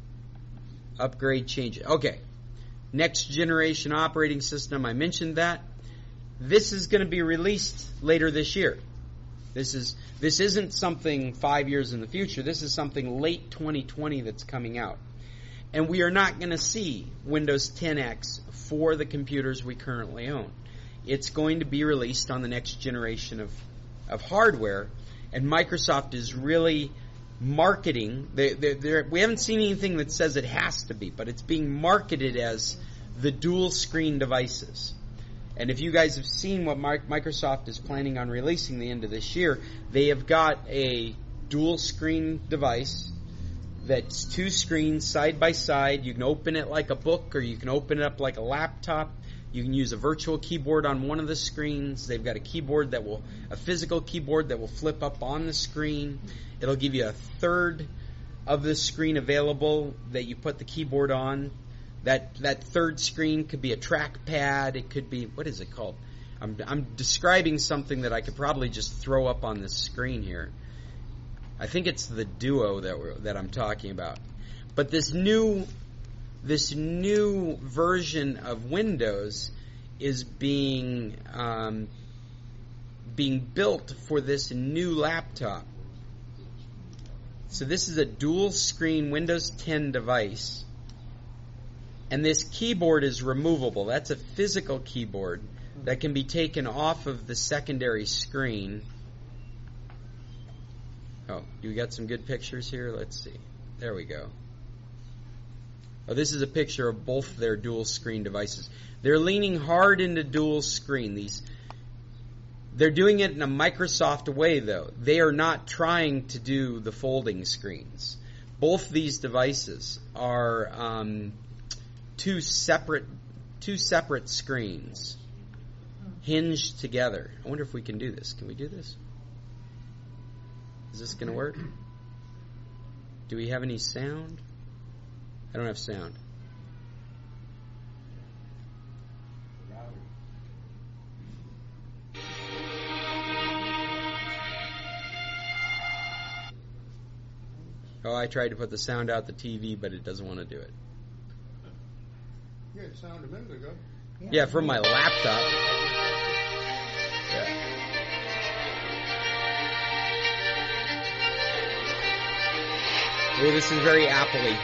Upgrade, change it. Okay. Next generation operating system, I mentioned that. This is going to be released later this year. This is this isn't something five years in the future. This is something late twenty twenty that's coming out. And we are not going to see Windows ten X for the computers we currently own. It's going to be released on the next generation of, of hardware, and Microsoft is really marketing. They, they, they're, we haven't seen anything that says it has to be, but it's being marketed as the dual screen devices. And if you guys have seen what Microsoft is planning on releasing the end of this year, they have got a dual screen device that's two screens side by side. You can open it like a book, or you can open it up like a laptop. You can use a virtual keyboard on one of the screens. They've got a keyboard that will, a physical keyboard that will flip up on the screen. It'll give you a third of the screen available that you put the keyboard on. That that third screen could be a trackpad. It could be, what is it called? I'm I'm describing something that I could probably just throw up on this screen here. I think it's the Duo that we're, that I'm talking about. But this new this new version of Windows is being um, being built for this new laptop. So this is a dual screen Windows ten device. And this keyboard is removable. That's a physical keyboard that can be taken off of the secondary screen. Oh, you got some good pictures here? Let's see. There we go. Oh, this is a picture of both their dual screen devices. They're leaning hard into dual screen. These, they're doing it in a Microsoft way, though. They are not trying to do the folding screens. Both these devices are um, two separate, two separate screens hinged together. I wonder if we can do this. Can we do this? Is this going to work? Do we have any sound? I don't have sound. Oh, I tried to put the sound out the T V, but it doesn't want to do it. You had sound a minute ago. Yeah, yeah, from my laptop. Yeah. Oh, this is very Apple-y.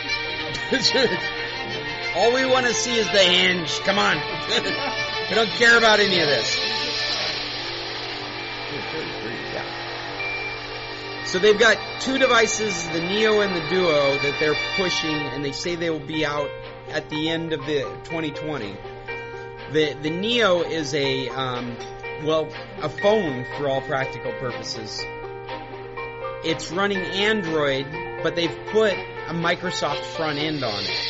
All we want to see is the hinge. Come on. We don't care about any of this. So they've got two devices, the Neo and the Duo, that they're pushing, and they say they will be out at the end of the twenty twenty. The the Neo is a, um, well, a phone for all practical purposes. It's running Android, but they've put a Microsoft front end on it.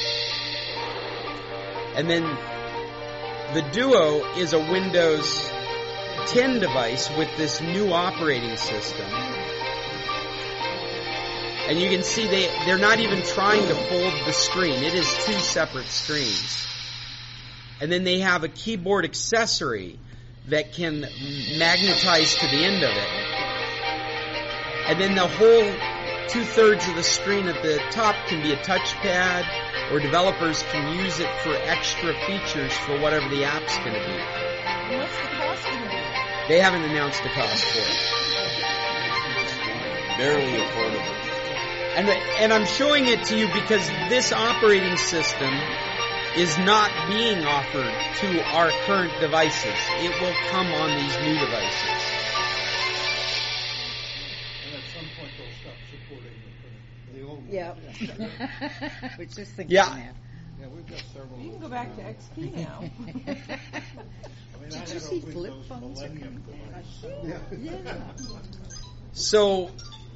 And then the Duo is a Windows ten device with this new operating system. And you can see they, they're not even trying to fold the screen. It is two separate screens. And then they have a keyboard accessory that can magnetize to the end of it. And then the whole two-thirds of the screen at the top can be a touchpad, or developers can use it for extra features for whatever the app's going to be. What's the cost going to be? They haven't announced the cost for it. Barely affordable. And, and I'm showing it to you because this operating system is not being offered to our current devices. It will come on these new devices. And at some point they'll stop supporting the, the old Yep. We're just thinking Yeah. that. Yeah, we've got several. You can go back to X P now. I mean, I Did you had see a flip Windows phones are Millennium coming device. Yeah. So,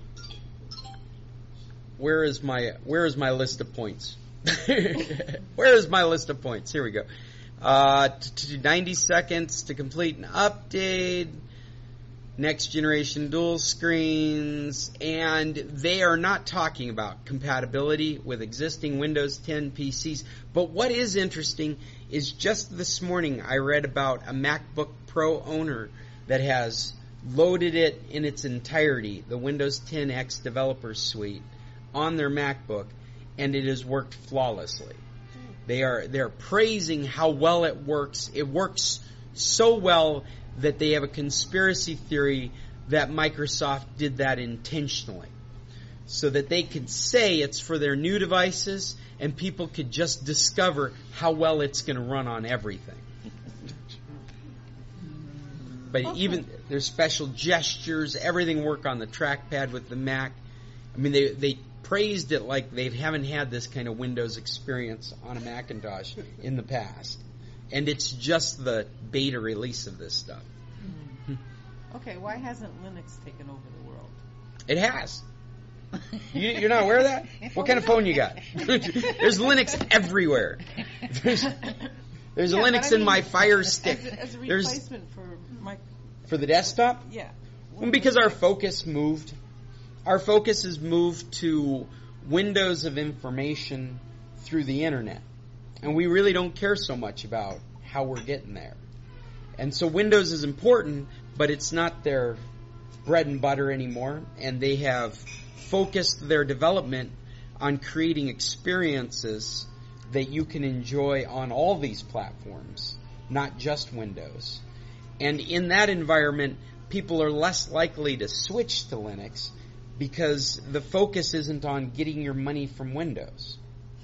where is my where is my list of points? Where is my list of points? Here we go. Uh, to, to ninety seconds to complete an update. Next generation dual screens, and they are not talking about compatibility with existing Windows ten P Cs. But what is interesting is just this morning I read about a MacBook Pro owner that has loaded it in its entirety, the Windows ten X Developer Suite, on their MacBook, and it has worked flawlessly. They are they're praising how well it works. It works so well that they have a conspiracy theory that Microsoft did that intentionally, so that they could say it's for their new devices and people could just discover how well it's going to run on everything. But okay. Even there's special gestures, everything work on the trackpad with the Mac. I mean, they they praised it like they haven't had this kind of Windows experience on a Macintosh in the past. And it's just the beta release of this stuff. Mm-hmm. Okay, why hasn't Linux taken over the world? It has. You, you're not aware of that? What kind of phone you got? There's Linux everywhere. There's, there's yeah, a Linux I mean, in my Fire Stick. As a, as a there's, replacement for my... For the desktop? Yeah. Well, because our focus moved. Our focus has moved to windows of information through the internet. And we really don't care so much about how we're getting there. And so Windows is important, but it's not their bread and butter anymore. And they have focused their development on creating experiences that you can enjoy on all these platforms, not just Windows. And in that environment, people are less likely to switch to Linux because the focus isn't on getting your money from Windows,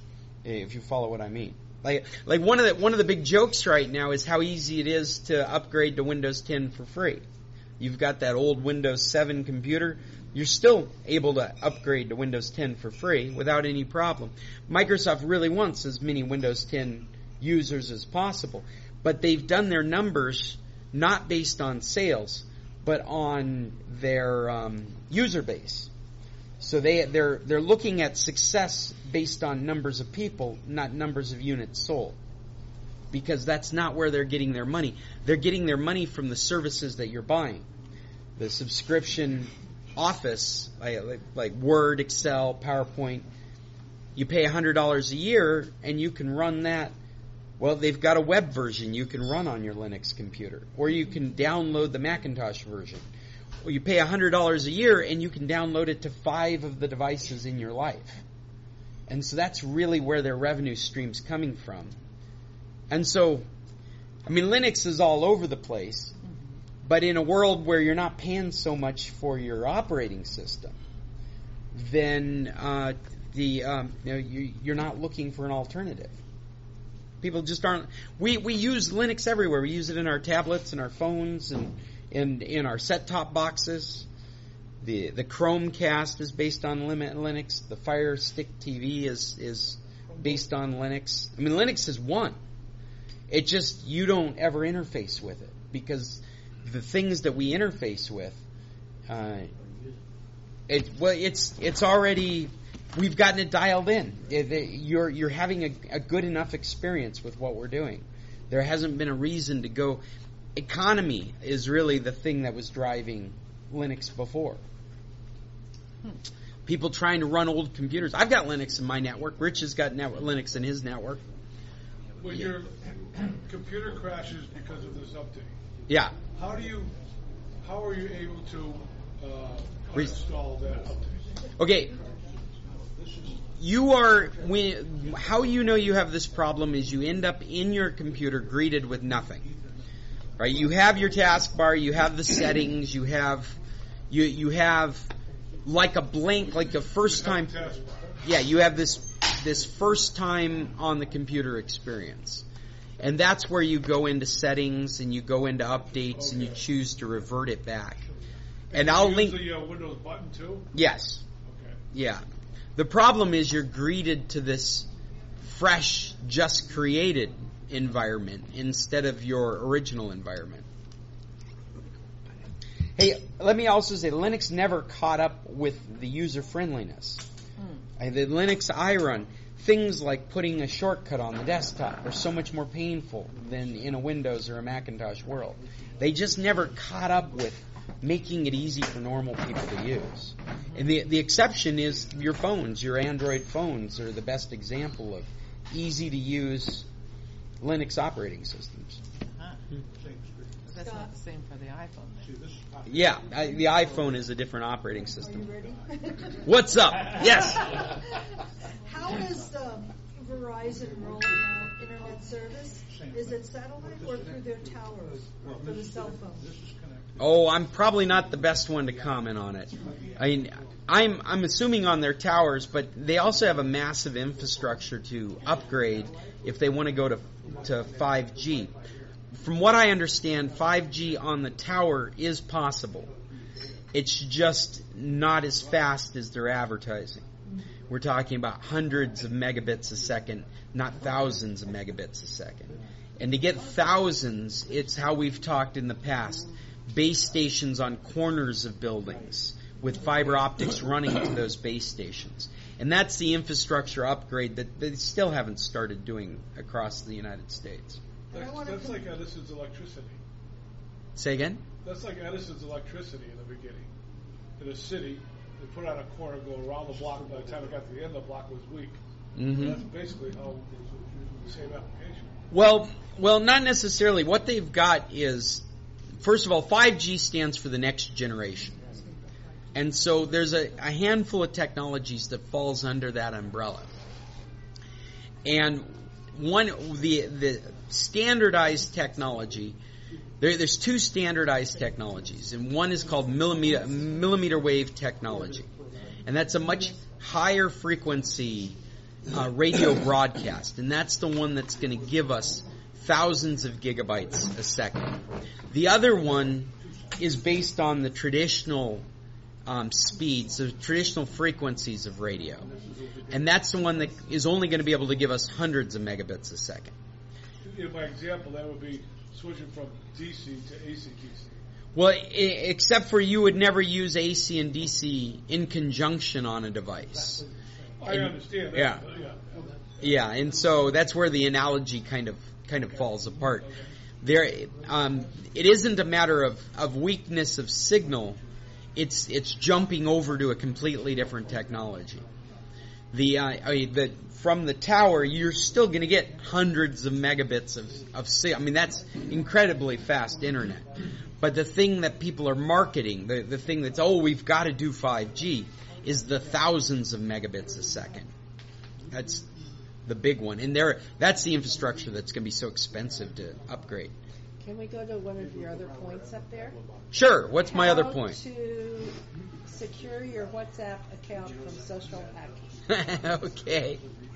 if you follow what I mean. Like, like one of the one of the big jokes right now is how easy it is to upgrade to Windows ten for free. You've got that old Windows seven computer, you're still able to upgrade to Windows ten for free without any problem. Microsoft really wants as many Windows ten users as possible, but they've done their numbers not based on sales, but on their um, user base. So they they're they're looking at success based on numbers of people, not numbers of units sold. Because that's not where they're getting their money. They're getting their money from the services that you're buying. The subscription Office, like, like Word, Excel, PowerPoint, you pay one hundred dollars a year and you can run that. Well, they've got a web version you can run on your Linux computer. Or you can download the Macintosh version. Or you pay one hundred dollars a year and you can download it to five of the devices in your life. And so that's really where their revenue stream's coming from. And so, I mean, Linux is all over the place, but in a world where you're not paying so much for your operating system, then uh, the um, you know, you, you're not looking for an alternative. People just aren't. We we use Linux everywhere. We use it in our tablets and our phones and in in our set-top boxes. The the Chromecast is based on Linux. The Fire Stick T V is is based on Linux. I mean, Linux is one. It just, you don't ever interface with it because the things that we interface with, uh, it well, it's it's already, we've gotten it dialed in. It, it, you're you're having a, a good enough experience with what we're doing. There hasn't been a reason to go. Economy is really the thing that was driving Linux before. Hmm. People trying to run old computers. I've got Linux in my network. Rich has got network, Linux in his network. When yeah. your computer crashes because of this update, yeah. How do you, how are you able to uh, uninstall that update? Okay. You are when how you know you have this problem is you end up in your computer greeted with nothing. Right? You have your taskbar, you have the settings, you have you you have like a blank, like the first time. Yeah, you have this this first time on the computer experience. And that's where you go into settings and you go into updates okay. and you choose to revert it back. And, and I'll link the uh, Windows button too? Yes. Okay. Yeah. The problem is you're greeted to this fresh, just created environment instead of your original environment. Hey, let me also say, Linux never caught up with the user friendliness. Mm. The Linux I run, things like putting a shortcut on the desktop are so much more painful than in a Windows or a Macintosh world. They just never caught up with making it easy for normal people to use. And the the exception is your phones. Your Android phones are the best example of easy to use Linux operating systems. Uh-huh. That's not the same for the iPhone. Yeah, I, the iPhone is a different operating system. Are you ready? What's up? Yes. How is um, Verizon rolling out internet service? Is it satellite or through their towers for the cell phones? Oh, I'm probably not the best one to comment on it. I mean, I'm I'm assuming on their towers, but they also have a massive infrastructure to upgrade if they want to go to to five G. From what I understand, five G on the tower is possible. It's just not as fast as they're advertising. We're talking about hundreds of megabits a second, not thousands of megabits a second. And to get thousands, it's how we've talked in the past. Base stations on corners of buildings with fiber optics running to those base stations. And that's the infrastructure upgrade that they still haven't started doing across the United States. That's, that's like Edison's electricity. Say again? That's like Edison's electricity in the beginning. In a city, they put out a corner, go around the block. By the time it got to the end, the block was weak. Mm-hmm. That's basically how the same application. Well, well, not necessarily. What they've got is, first of all, five G stands for the next generation. And so there's a, a handful of technologies that falls under that umbrella. And one, the the standardized technology, there, there's two standardized technologies, and one is called millimeter millimeter wave technology, and that's a much higher frequency uh, radio broadcast, and that's the one that's going to give us thousands of gigabytes a second. The other one is based on the traditional um, speeds, the traditional frequencies of radio, and that's the one that is only going to be able to give us hundreds of megabits a second. In my example, that would be switching from D C to A C D C. Well, I- except for you would never use A C and D C in conjunction on a device. I And- understand that. Yeah. but yeah. Yeah, and so that's where the analogy kind of kind of falls apart. There, um, it isn't a matter of, of weakness of signal. It's it's jumping over to a completely different technology. The, uh, I mean, the from the tower, you're still going to get hundreds of megabits of of sig- I mean, that's incredibly fast internet. But the thing that people are marketing, the the thing that's oh, we've got to do five G, is the thousands of megabits a second. That's the big one, and there that's the infrastructure that's going to be so expensive to upgrade. Can we go to one of your other points up there? Sure. What's my other How point? to secure your WhatsApp account from social hacking. Okay.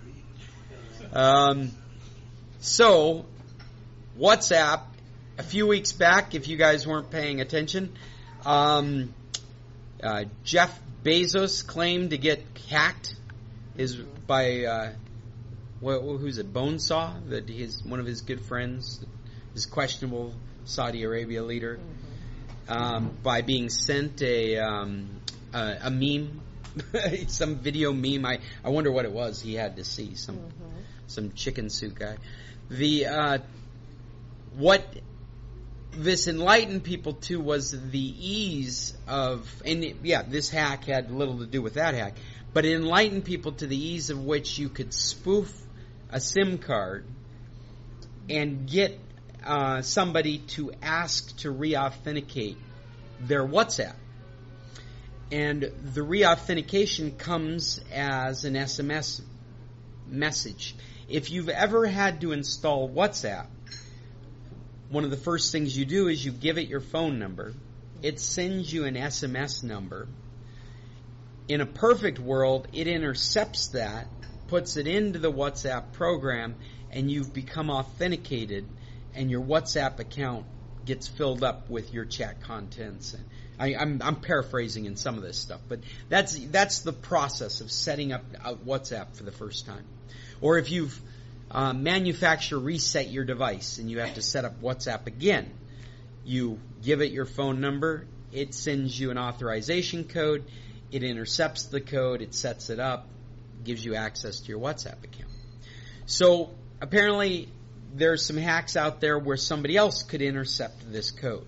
Um, so, WhatsApp, a few weeks back, if you guys weren't paying attention, um, uh, Jeff Bezos claimed to get hacked is by, uh, what, who's it, Bonesaw, that his, one of his good friends, his questionable Saudi Arabia leader, um, by being sent a, um, a, a meme, some video meme. I, I wonder what it was he had to see, some mm-hmm. some chicken suit guy. The uh, what this enlightened people to was the ease of, and it, yeah, this hack had little to do with that hack, but it enlightened people to the ease of which you could spoof a SIM card and get uh, somebody to ask to re-authenticate their WhatsApp. And the re-authentication comes as an S M S message. If you've ever had to install WhatsApp, one of the first things you do is you give it your phone number. It sends you an S M S number. In a perfect world, it intercepts that, puts it into the WhatsApp program, and you've become authenticated, and your WhatsApp account gets filled up with your chat contents and I, I'm, I'm paraphrasing in some of this stuff, but that's that's the process of setting up WhatsApp for the first time. Or if you've uh, manufacture reset your device and you have to set up WhatsApp again, you give it your phone number, it sends you an authorization code, it intercepts the code, it sets it up, gives you access to your WhatsApp account. So apparently there's some hacks out there where somebody else could intercept this code.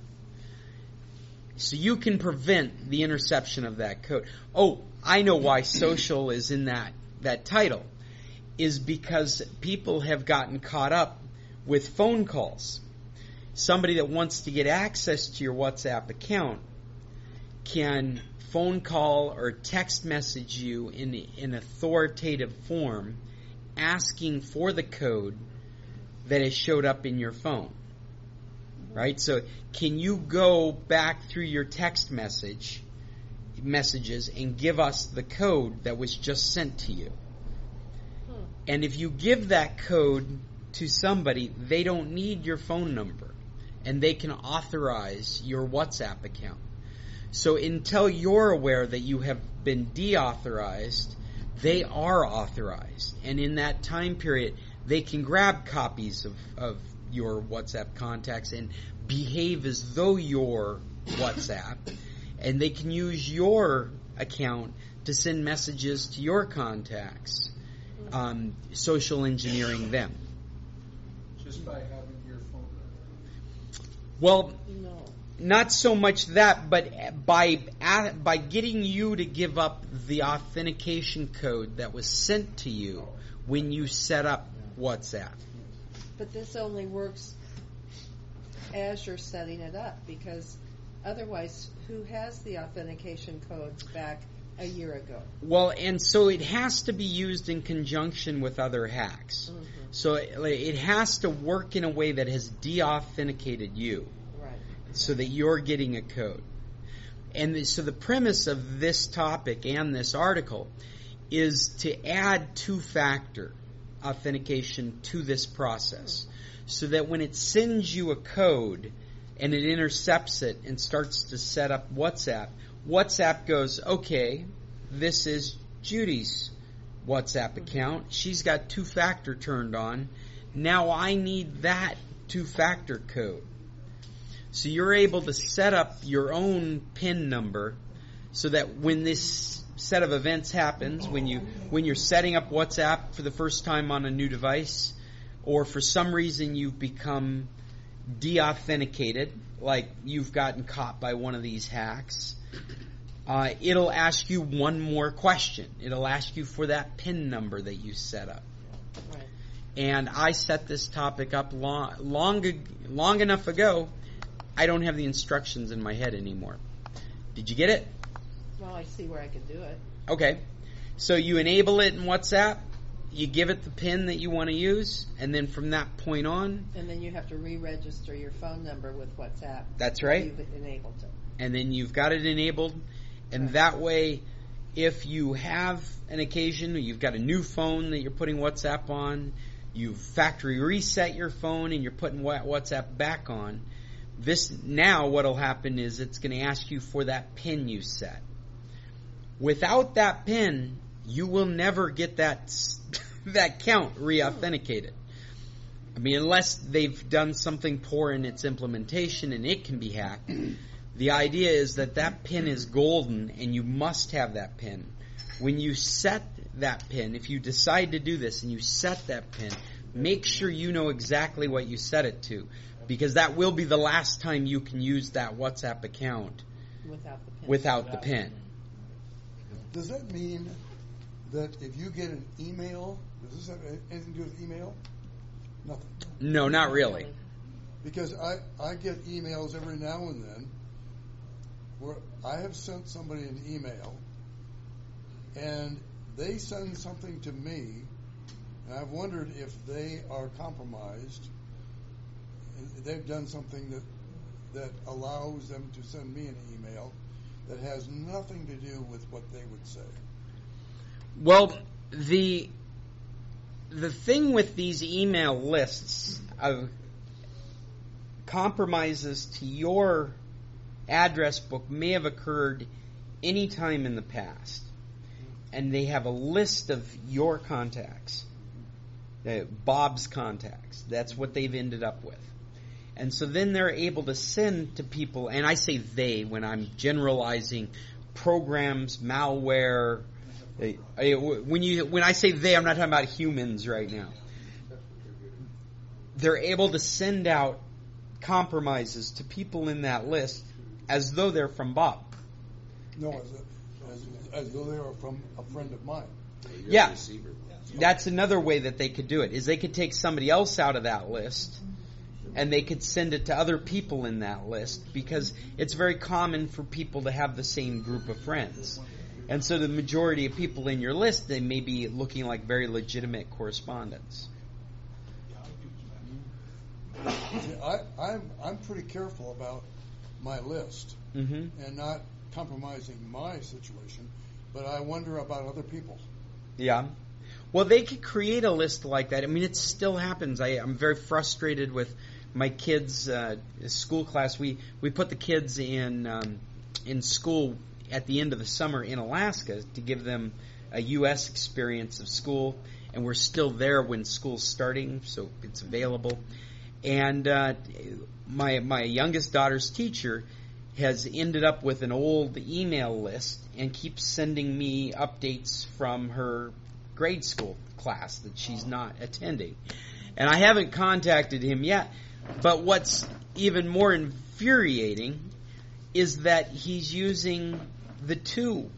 So you can prevent the interception of that code. Oh, I know why social is in that, that title. Is because people have gotten caught up with phone calls. Somebody that wants to get access to your WhatsApp account can phone call or text message you in an authoritative form asking for the code that has showed up in your phone. Right? So can you go back through your text message messages and give us the code that was just sent to you? Hmm. And if you give that code to somebody, they don't need your phone number and they can authorize your WhatsApp account. So until you're aware that you have been deauthorized, they are authorized. And in that time period, they can grab copies of, of your WhatsApp contacts and behave as though you're WhatsApp, and they can use your account to send messages to your contacts, um, social engineering them. Just by having your phone number? Well, No. not so much that, but by by getting you to give up the authentication code that was sent to you when you set up WhatsApp. But this only works as you're setting it up, because otherwise, who has the authentication codes back a year ago? Well, and so it has to be used in conjunction with other hacks. Mm-hmm. So it, it has to work in a way that has de-authenticated you, Right. so that you're getting a code. And the, so the premise of this topic and this article is to add two-factor authentication to this process, so that when it sends you a code and it intercepts it and starts to set up WhatsApp, WhatsApp goes, okay, this is Judy's WhatsApp account. She's got two-factor turned on. Now I need that two-factor code. So you're able to set up your own PIN number so that when this set of events happens, when you when you're setting up WhatsApp for the first time on a new device, or for some reason you've become de-authenticated, like you've gotten caught by one of these hacks, uh, it'll ask you one more question. It'll ask you for that PIN number that you set up. Right. And I set this topic up long, long, long enough ago, I don't have the instructions in my head anymore. Did you get it? Well, I see where I could do it. Okay. So you enable it in WhatsApp, you give it the PIN that you want to use, and then from that point on... And then you have to re-register your phone number with WhatsApp. That's right. You've enabled it. And then you've got it enabled, and right. That way, if you have an occasion, you've got a new phone that you're putting WhatsApp on, you've factory reset your phone and you're putting WhatsApp back on, this now what'll happen is it's going to ask you for that PIN you set. Without that PIN, you will never get that that count re-authenticated. I mean, unless they've done something poor in its implementation and it can be hacked. The idea is that that PIN is golden and you must have that PIN. When you set that PIN, if you decide to do this and you set that PIN, make sure you know exactly what you set it to, because that will be the last time you can use that WhatsApp account without the PIN. Without the PIN. Does that mean that if you get an email, does this have anything to do with email? Nothing. No, not really. Because I, I get emails every now and then where I have sent somebody an email and they send something to me, and I've wondered if they are compromised and they've done something that that allows them to send me an email that has nothing to do with what they would say. Well, the the thing with these email lists of compromises to your address book may have occurred any time in the past, and they have a list of your contacts, uh, Bob's contacts. That's what they've ended up with. And so then they're able to send to people, and I say they when I'm generalizing programs, malware. Uh, I- when you when I say they, I'm not talking about humans right now. They're able to send out compromises to people in that list as though they're from Bob. No, as, a, as, as though they were from a friend of mine. Yeah, that's another way that they could do it, is they could take somebody else out of that list and they could send it to other people in that list, because it's very common for people to have the same group of friends. And so the majority of people in your list, they may be looking like very legitimate correspondents. See, I, I'm, I'm pretty careful about my list Mm-hmm. and not compromising my situation, but I wonder about other people. Yeah. Well, they could create a list like that. I mean, it still happens. I, I'm very frustrated with my kids' uh, school class. We we put the kids in um, in school at the end of the summer in Alaska to give them a U S experience of school, and we're still there when school's starting, so it's available. And uh, my my youngest daughter's teacher has ended up with an old email list and keeps sending me updates from her grade school class that she's not attending. And I haven't contacted him yet, but what's even more infuriating is that he's using the two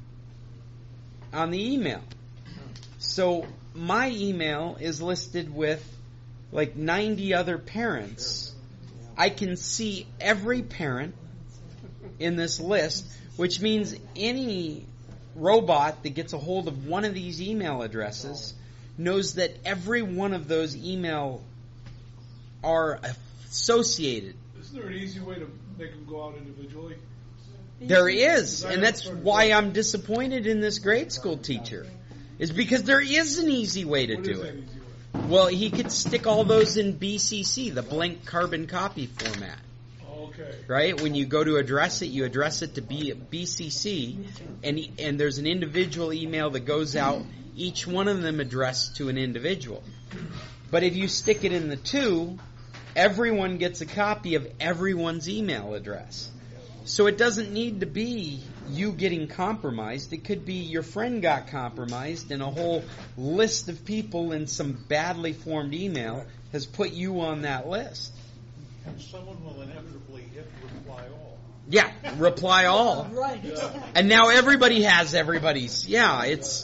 on the email. So my email is listed with like ninety other parents. I can see every parent in this list, which means any robot that gets a hold of one of these email addresses knows that every one of those email are associated. Isn't there an easy way to make them go out individually? There is, and that's why I'm disappointed in this grade school teacher, is because there is an easy way to do it. Well, he could stick all those in B C C, the blank carbon copy format. Okay. Right? When you go to address it, you address it to B- BCC, and and there's an individual email that goes out, each one of them addressed to an individual. But if you stick it in the two, everyone gets a copy of everyone's email address. So it doesn't need to be you getting compromised. It could be your friend got compromised and a whole list of people in some badly formed email has put you on that list. And someone will inevitably hit reply all. Yeah, reply all. Right. Exactly. And now everybody has everybody's. Yeah, it's...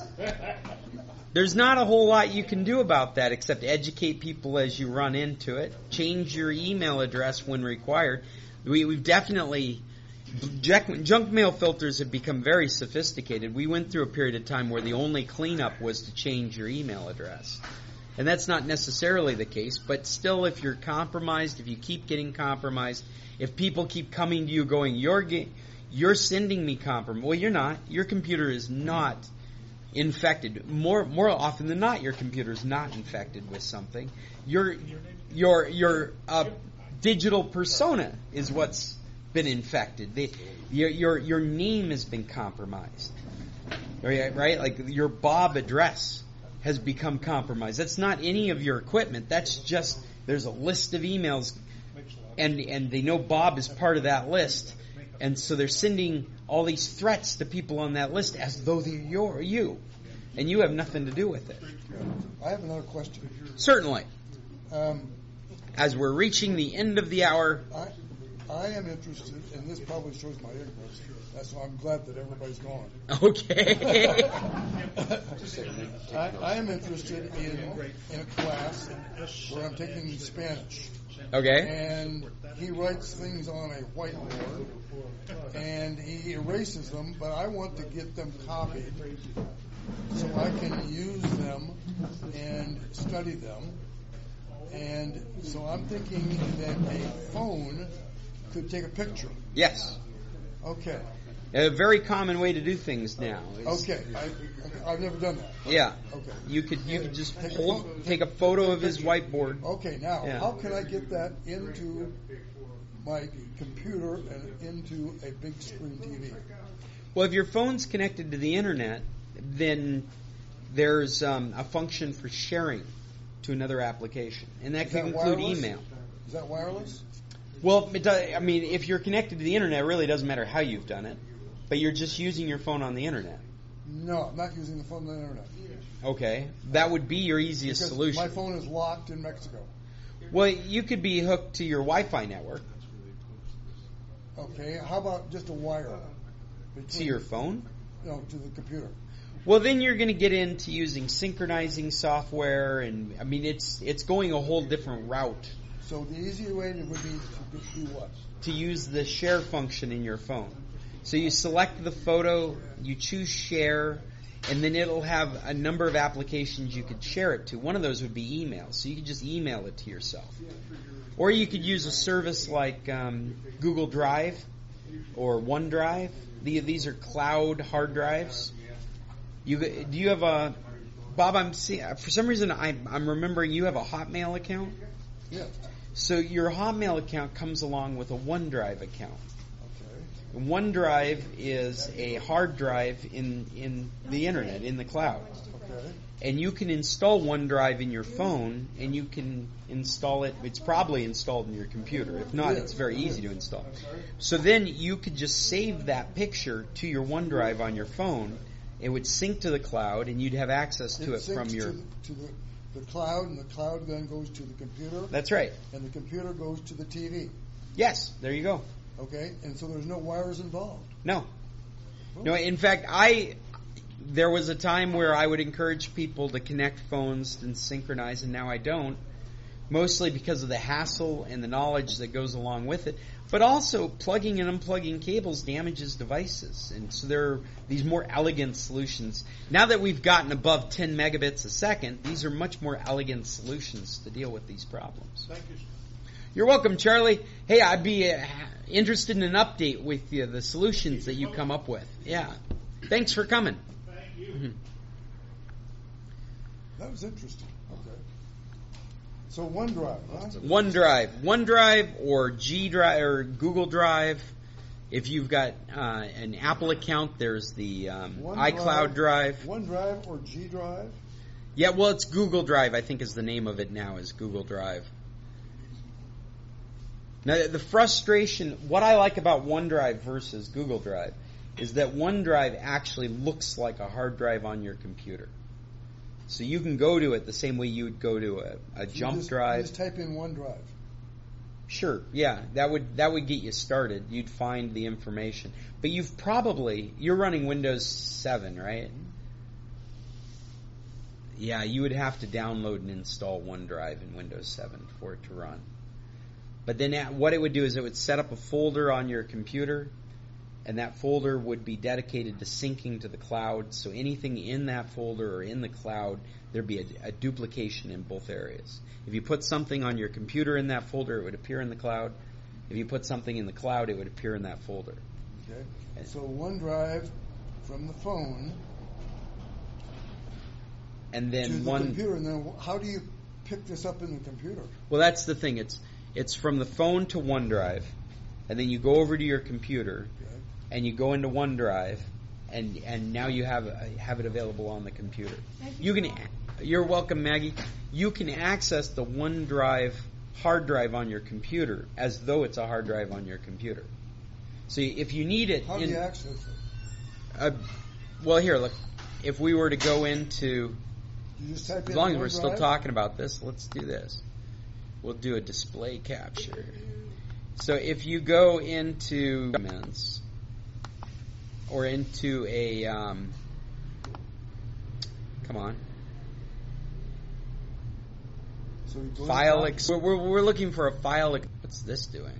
There's not a whole lot you can do about that except educate people as you run into it. Change your email address when required. We, we've definitely... Junk, junk mail filters have become very sophisticated. We went through a period of time where the only cleanup was to change your email address. And that's not necessarily the case, but still, if you're compromised, if you keep getting compromised, if people keep coming to you going, you're ge- you're sending me compromise. Well, you're not. Your computer is not infected. More more often than not, your computer is not infected with something. Your your your uh, digital persona is what's been infected. The, your your your name has been compromised. Right, right? Like your Bob address has become compromised. That's not any of your equipment. That's just there's a list of emails, and and they know Bob is part of that list, and so they're sending all these threats to people on that list as though they're your, you, and you have nothing to do with it. I have another question. Certainly. Um, As we're reaching the end of the hour. I, I am interested, and this probably shows my ignorance. That's why I'm glad that everybody's gone. Okay. I, I am interested in in a class where I'm taking Spanish. Okay. And he writes things on a whiteboard, and he erases them, but I want to get them copied so I can use them and study them. And so I'm thinking that a phone could take a picture. Yes. Okay. A very common way to do things now. Is, Okay. I, I've never done that. Yeah. Okay. You could you could just Take a hold, photo- take a photo of his whiteboard. Okay. Now, Yeah. how can I get that into my computer and into a big screen T V? Well, if your phone's connected to the internet, then there's um, a function for sharing to another application, and that Is can that include wireless? email. Is that wireless? Well, it does, I mean, if you're connected to the internet, it really doesn't matter how you've done it, but you're just using your phone on the internet. No, I'm not using the phone on the internet. Okay, that would be your easiest Because solution. my phone is locked in Mexico. Well, you could be hooked to your Wi-Fi network. Okay, how about just a wire? To your phone? No, to the computer. Well, then you're going to get into using synchronizing software, and I mean, it's it's going a whole different route. So the easier way would be to do what? To use the share function in your phone. So you select the photo, you choose share, and then it'll have a number of applications you could share it to. One of those would be email, so you could just email it to yourself. Or you could use a service like um, Google Drive or OneDrive. The, these are cloud hard drives. You do you have a Bob? I'm seeing for some reason I'm, I'm remembering you have a Hotmail account. Yeah. So your Hotmail account comes along with a OneDrive account. Okay. OneDrive is a hard drive in in the internet, in the cloud. Okay. And you can install OneDrive in your phone, and you can install it. It's probably installed in your computer. If not, it's very easy to install. So then you could just save that picture to your OneDrive on your phone. It would sync to the cloud, and you'd have access to it, it from your... To, to the, the cloud, and the cloud then goes to the computer. That's right. And the computer goes to the T V. Yes, there you go. Okay, and so there's no wires involved. No. No, in fact, I... There was a time where I would encourage people to connect phones and synchronize, and now I don't. Mostly because of the hassle and the knowledge that goes along with it. But also, plugging and unplugging cables damages devices. And so there are these more elegant solutions. Now that we've gotten above ten megabits a second, these are much more elegant solutions to deal with these problems. Thank you. You're welcome, Charlie. Hey, I'd be uh, interested in an update with you, the solutions that you come up with. Yeah. Thanks for coming. Thank you. Mm-hmm. That was interesting. Okay. So OneDrive, huh? OneDrive, OneDrive, or G Drive or Google Drive. If you've got uh, an Apple account, there's the um, iCloud Drive. OneDrive or G Drive. Yeah, well, it's Google Drive. I think is the name of it now. Is Google Drive. Now, the frustration. What I like about OneDrive versus Google Drive is that OneDrive actually looks like a hard drive on your computer. So you can go to it the same way you would go to a, a So jump you just, drive. You just type in OneDrive. Sure, yeah, that would that would get you started. You'd find the information, but you've probably you're running Windows seven, right? Yeah, you would have to download and install OneDrive in Windows seven for it to run. But then what it would do is it would set up a folder on your computer, and that folder would be dedicated to syncing to the cloud. So anything in that folder or in the cloud, there'd be a, a duplication in both areas. If you put something on your computer in that folder, it would appear in the cloud. If you put something in the cloud, it would appear in that folder. Okay. So OneDrive from the phone and then to the one computer, and then how do you pick this up in the computer? Well, that's the thing. It's it's from the phone to OneDrive, and then you go over to your computer, okay, and you go into OneDrive, and and now you have have it available on the computer. You can. You're welcome, Maggie. You can access the OneDrive hard drive on your computer as though it's a hard drive on your computer. So if you need it, how do in, you access it? Uh, well, here, look. If we were to go into, you just type as in long as OneDrive? we're still talking about this, let's do this. We'll do a display capture. So if you go into documents or into a, um, come on. So you go file. Ex- we're, we're, we're looking for a file. Ex- What's this doing?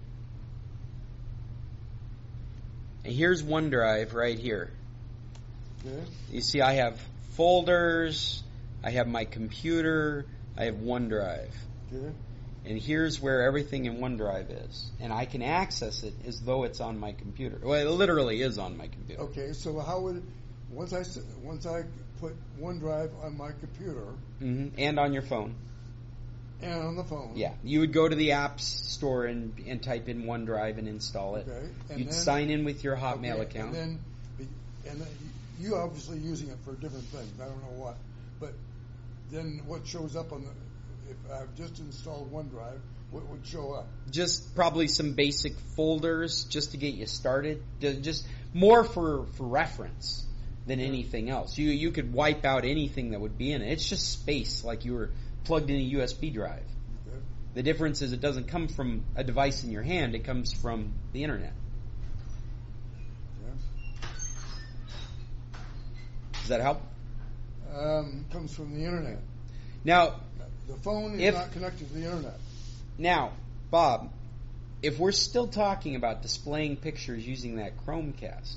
And here's OneDrive right here. Okay. You see, I have folders. I have my computer. I have OneDrive. Okay. And here's where everything in OneDrive is. And I can access it as though it's on my computer. Well, it literally is on my computer. Okay, so how would, once I, once I put OneDrive on my computer. Mm-hmm. And on your phone. And on the phone. Yeah, you would go to the apps store and, and type in OneDrive and install it. Okay. And You'd then, sign in with your Hotmail okay, account. And then, and then you obviously using it for different things. I don't know what, but then what shows up on the? If I've just installed OneDrive, what would show up? Just probably some basic folders just to get you started. Just more for, for reference than anything else. You you could wipe out anything that would be in it. It's just space, like you were plugged in a U S B drive. Okay. The difference is it doesn't come from a device in your hand. It comes from the internet. Yeah. Does that help? Um, comes from the internet. Now, the phone is if, not connected to the internet. Now, Bob, if we're still talking about displaying pictures using that Chromecast,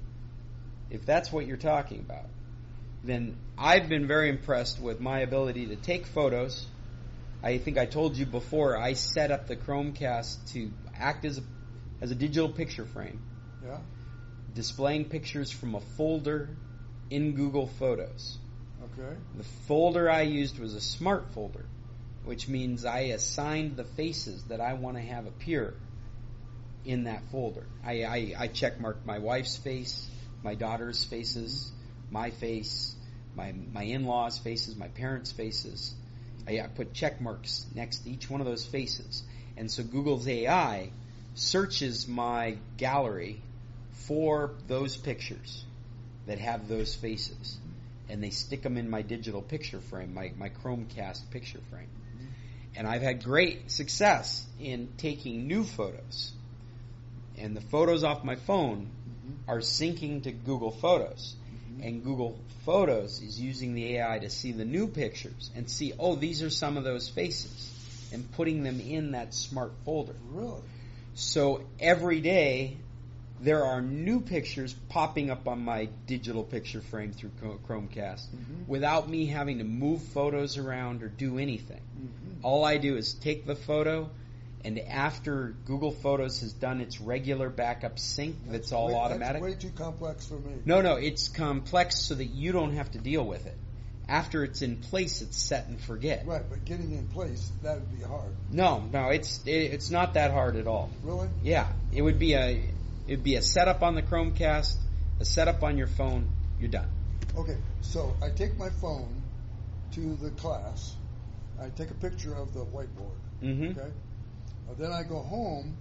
if that's what you're talking about, then I've been very impressed with my ability to take photos. I think I told you before, I set up the Chromecast to act as a, as a digital picture frame. Yeah. Displaying pictures from a folder in Google Photos. Okay. The folder I used was a smart folder, which means I assigned the faces that I want to have appear in that folder. I, I, I check marked my wife's face, my daughter's faces, my face, my my in-laws' faces, my parents' faces. I, I put check marks next to each one of those faces. And so Google's A I searches my gallery for those pictures that have those faces. And they stick them in my digital picture frame, my, my Chromecast picture frame. And I've had great success in taking new photos. And the photos off my phone mm-hmm. are syncing to Google Photos. Mm-hmm. And Google Photos is using the A I to see the new pictures and see, oh, these are some of those faces, and putting them in that smart folder. Really? So every day there are new pictures popping up on my digital picture frame through Chromecast mm-hmm. without me having to move photos around or do anything. Mm-hmm. All I do is take the photo, and after Google Photos has done its regular backup sync that's, that's all way, automatic. That's way too complex for me. No, no, it's complex so that you don't have to deal with it. After it's in place, it's set and forget. Right, but getting in place, that would be hard. No, no, it's it, it's not that hard at all. Really? Yeah, it would be a it'd be a setup on the Chromecast, a setup on your phone. You're done. Okay, so I take my phone to the class. I take a picture of the whiteboard. Mm-hmm. Okay. Uh, then I go home,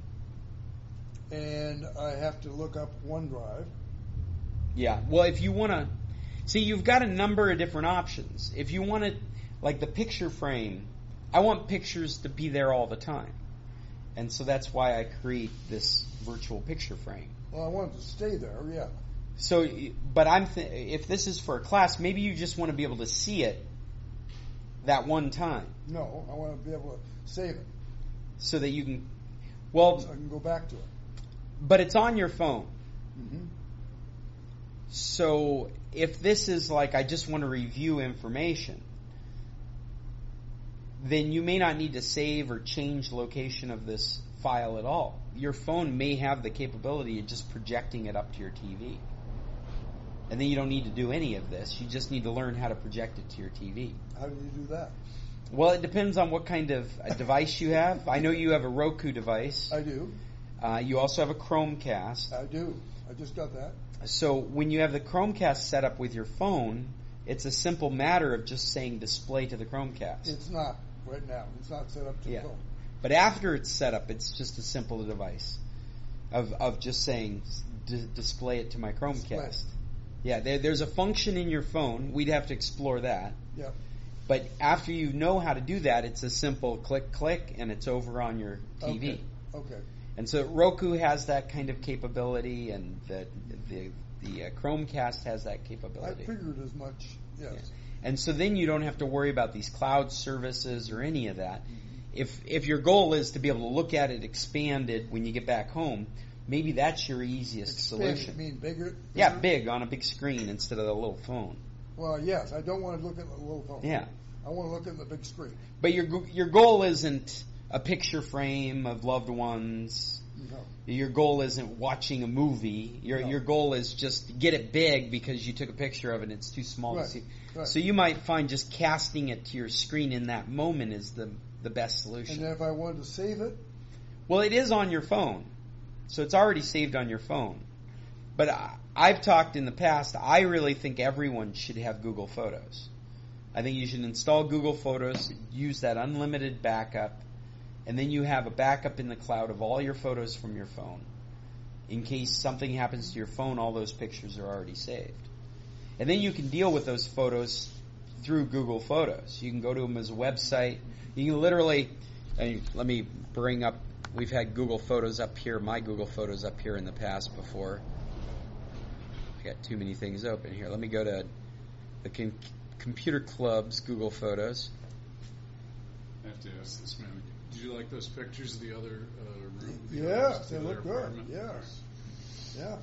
and I have to look up OneDrive. Yeah. Well, if you want to see, you've got a number of different options. If you want to, like the picture frame, I want pictures to be there all the time. And so that's why I create this virtual picture frame. Well, I want it to stay there, yeah. So, but I'm th- if this is for a class, maybe you just want to be able to see it that one time. No, I want to be able to save it. So that you can, well... So I can go back to it. But it's on your phone. Mm-hmm. So if this is like, I just want to review information, then you may not need to save or change location of this file at all. Your phone may have the capability of just projecting it up to your T V. And then you don't need to do any of this. You just need to learn how to project it to your T V. How do you do that? Well, it depends on what kind of a device you have. I know you have a Roku device. I do. Uh, you also have a Chromecast. I do. I just got that. So when you have the Chromecast set up with your phone, it's a simple matter of just saying display to the Chromecast. It's not right now. It's not set up to yeah. the phone. But after it's set up, it's just a simple device of of just saying d- display it to my Chromecast. Display. Yeah, there, there's a function in your phone. We'd have to explore that. Yeah. But after you know how to do that, it's a simple click, click, and it's over on your T V. Okay. Okay. And so Roku has that kind of capability, and the the, the uh, Chromecast has that capability. I figured as much, yes. Yeah. And so then you don't have to worry about these cloud services or any of that. Mm-hmm. If if your goal is to be able to look at it expanded when you get back home, maybe that's your easiest Expanded, solution. You mean bigger, bigger? Yeah, big on a big screen instead of a little phone. Well, yes, I don't want to look at the little phone. Yeah. I want to look at the big screen. But your your goal isn't a picture frame of loved ones. No. Your goal isn't watching a movie. Your no. your goal is just to get it big because you took a picture of it and it's too small right. to see. Right. So you might find just casting it to your screen in that moment is the the best solution. And then if I wanted to save it? Well, it is on your phone. So it's already saved on your phone. But I, I've talked in the past, I really think everyone should have Google Photos. I think you should install Google Photos, use that unlimited backup, and then you have a backup in the cloud of all your photos from your phone. In case something happens to your phone, all those pictures are already saved. And then you can deal with those photos through Google Photos. You can go to them as a website. You can literally, and let me bring up, we've had Google Photos up here, my Google Photos up here in the past before. I got too many things open here. Let me go to the com- Computer Club's Google Photos. I have to ask this man, did you like those pictures of the other uh, room? The Yeah, others, they the look other good. apartment? Yes. Yeah.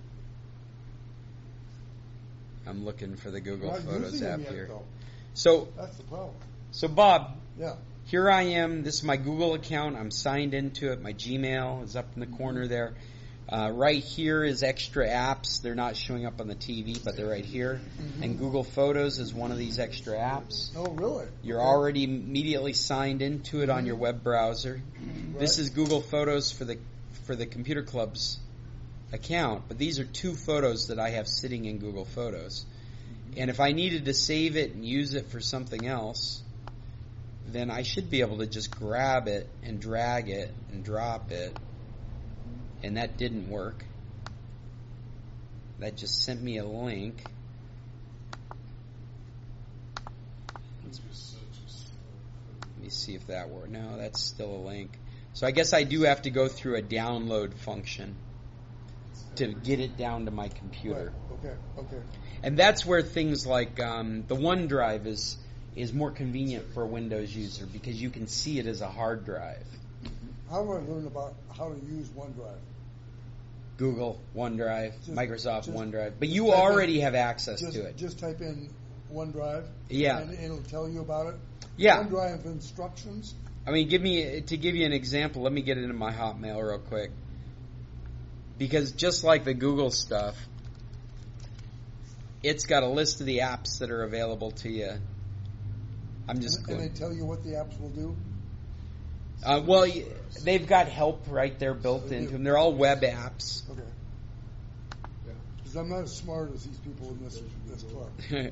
I'm looking for the Google Not Photos using app them yet, here. though. So, That's the problem. so Bob, Yeah. here I am. This is my Google account. I'm signed into it. My Gmail is up in the corner there. Uh, right here is extra apps. They're not showing up on the T V, but they're right here. Mm-hmm. And Google Photos is one of these extra apps. Oh, really? You're Okay. already immediately signed into it on your web browser. This Right. is Google Photos for the for the Computer Club's account, but these are two photos that I have sitting in Google Photos. And if I needed to save it and use it for something else, then I should be able to just grab it and drag it and drop it. And that didn't work. That just sent me a link. Let me see if that worked. No, that's still a link. So I guess I do have to go through a download function to get it down to my computer. Right. Okay. Okay. And that's where things like um, the OneDrive is is more convenient for a Windows user because you can see it as a hard drive. How do I learn about how to use OneDrive? Google OneDrive, Just- Microsoft just- OneDrive, but just you type in- already have access just, to it. Just type in OneDrive. Yeah. And it'll tell you about it. Yeah. OneDrive instructions. I mean, give me to give you an example. Let me get into my Hotmail real quick, because just like the Google stuff, it's got a list of the apps that are available to you. I'm just And, going. and they tell you what the apps will do. Uh, well, y- they've got help right there built into them. They're all web apps. Okay. Because I'm not as smart as these people in this this club.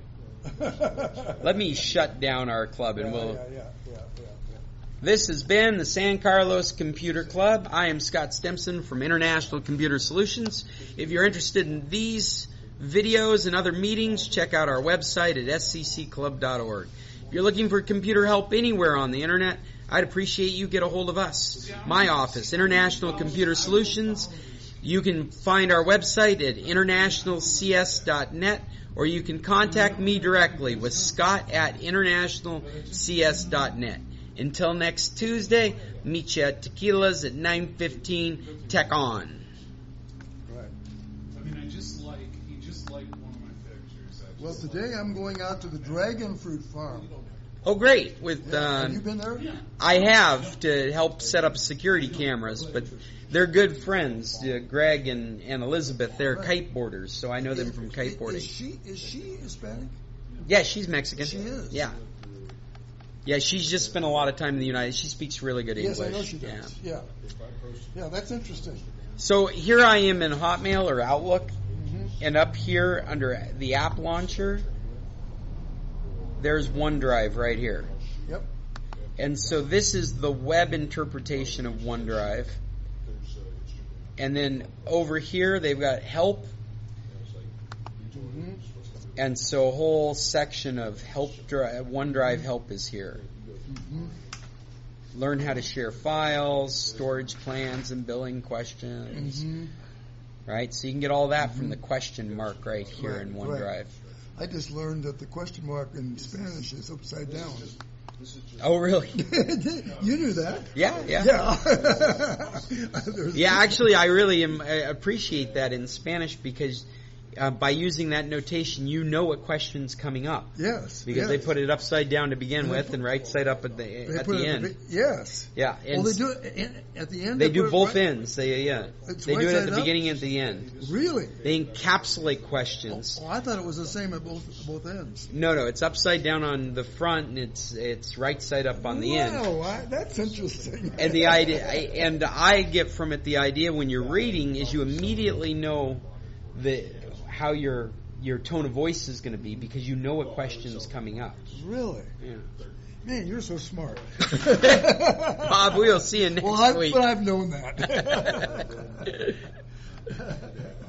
Let me shut down our club and yeah, we'll. yeah, yeah, yeah, yeah, yeah. This has been the San Carlos Computer Club. I am Scott Stimson from International Computer Solutions. If you're interested in these videos and other meetings, check out our website at s c c club dot org. If you're looking for computer help anywhere on the internet, I'd appreciate you get a hold of us. My office, International Computer Solutions. You can find our website at international c s dot net, or you can contact me directly with Scott at international c s dot net. Until next Tuesday, meet you at Tequila's at nine fifteen. Tech on. Right. I mean, I just like, he just liked one of my pictures. I Well, just today I'm going out to the Dragon Fruit Farm. Oh, great! With Yeah. uh, Have you been there? I have to help set up security cameras, but they're good friends. Uh, Greg and, and Elizabeth, they're Right. kiteboarders, so I know them from Is kiteboarding. she is she Hispanic? Yeah, she's Mexican. She is. Yeah. Yeah, she's just spent a lot of time in the United. She speaks really good Yes, English. I know she does. Yeah. Yeah. Yeah, that's interesting. So here I am in Hotmail or Outlook, Mm-hmm. and up here under the app launcher, there's OneDrive right here. Yep. And so this is the web interpretation of OneDrive. And then over here they've got help. Mm-hmm. And so a whole section of help drive, OneDrive help is here. Mm-hmm. Learn how to share files, storage plans, and billing questions. Mm-hmm. Right? So you can get all that from the question mark right here Right, in right. OneDrive. I just learned that the question mark in Spanish is upside down. Oh, really? You knew that? Yeah, yeah. Yeah. There's- Yeah, actually, I really am, I appreciate that in Spanish because uh, by using that notation, you know what question's coming up. Yes. Because yes. they put it upside down to begin And with put, and right side up at the they at put the it end. At the, yes. Yeah. And well, they do it in, at the end. They, they do put both it right, ends. They yeah. It's They right do it at side the up? beginning and at the end. Really? They encapsulate questions. Oh, I thought it was the same at both both ends. No, no, it's upside down on the front and it's it's right side up on the end. Wow, I, that's interesting. And the idea, I, and I get from it the idea when you're reading is you immediately know the how your your tone of voice is going to be because you know what question's coming up. Really? Yeah. Man, you're so smart. Bob, we'll see you next well, I've, week. But I've known that.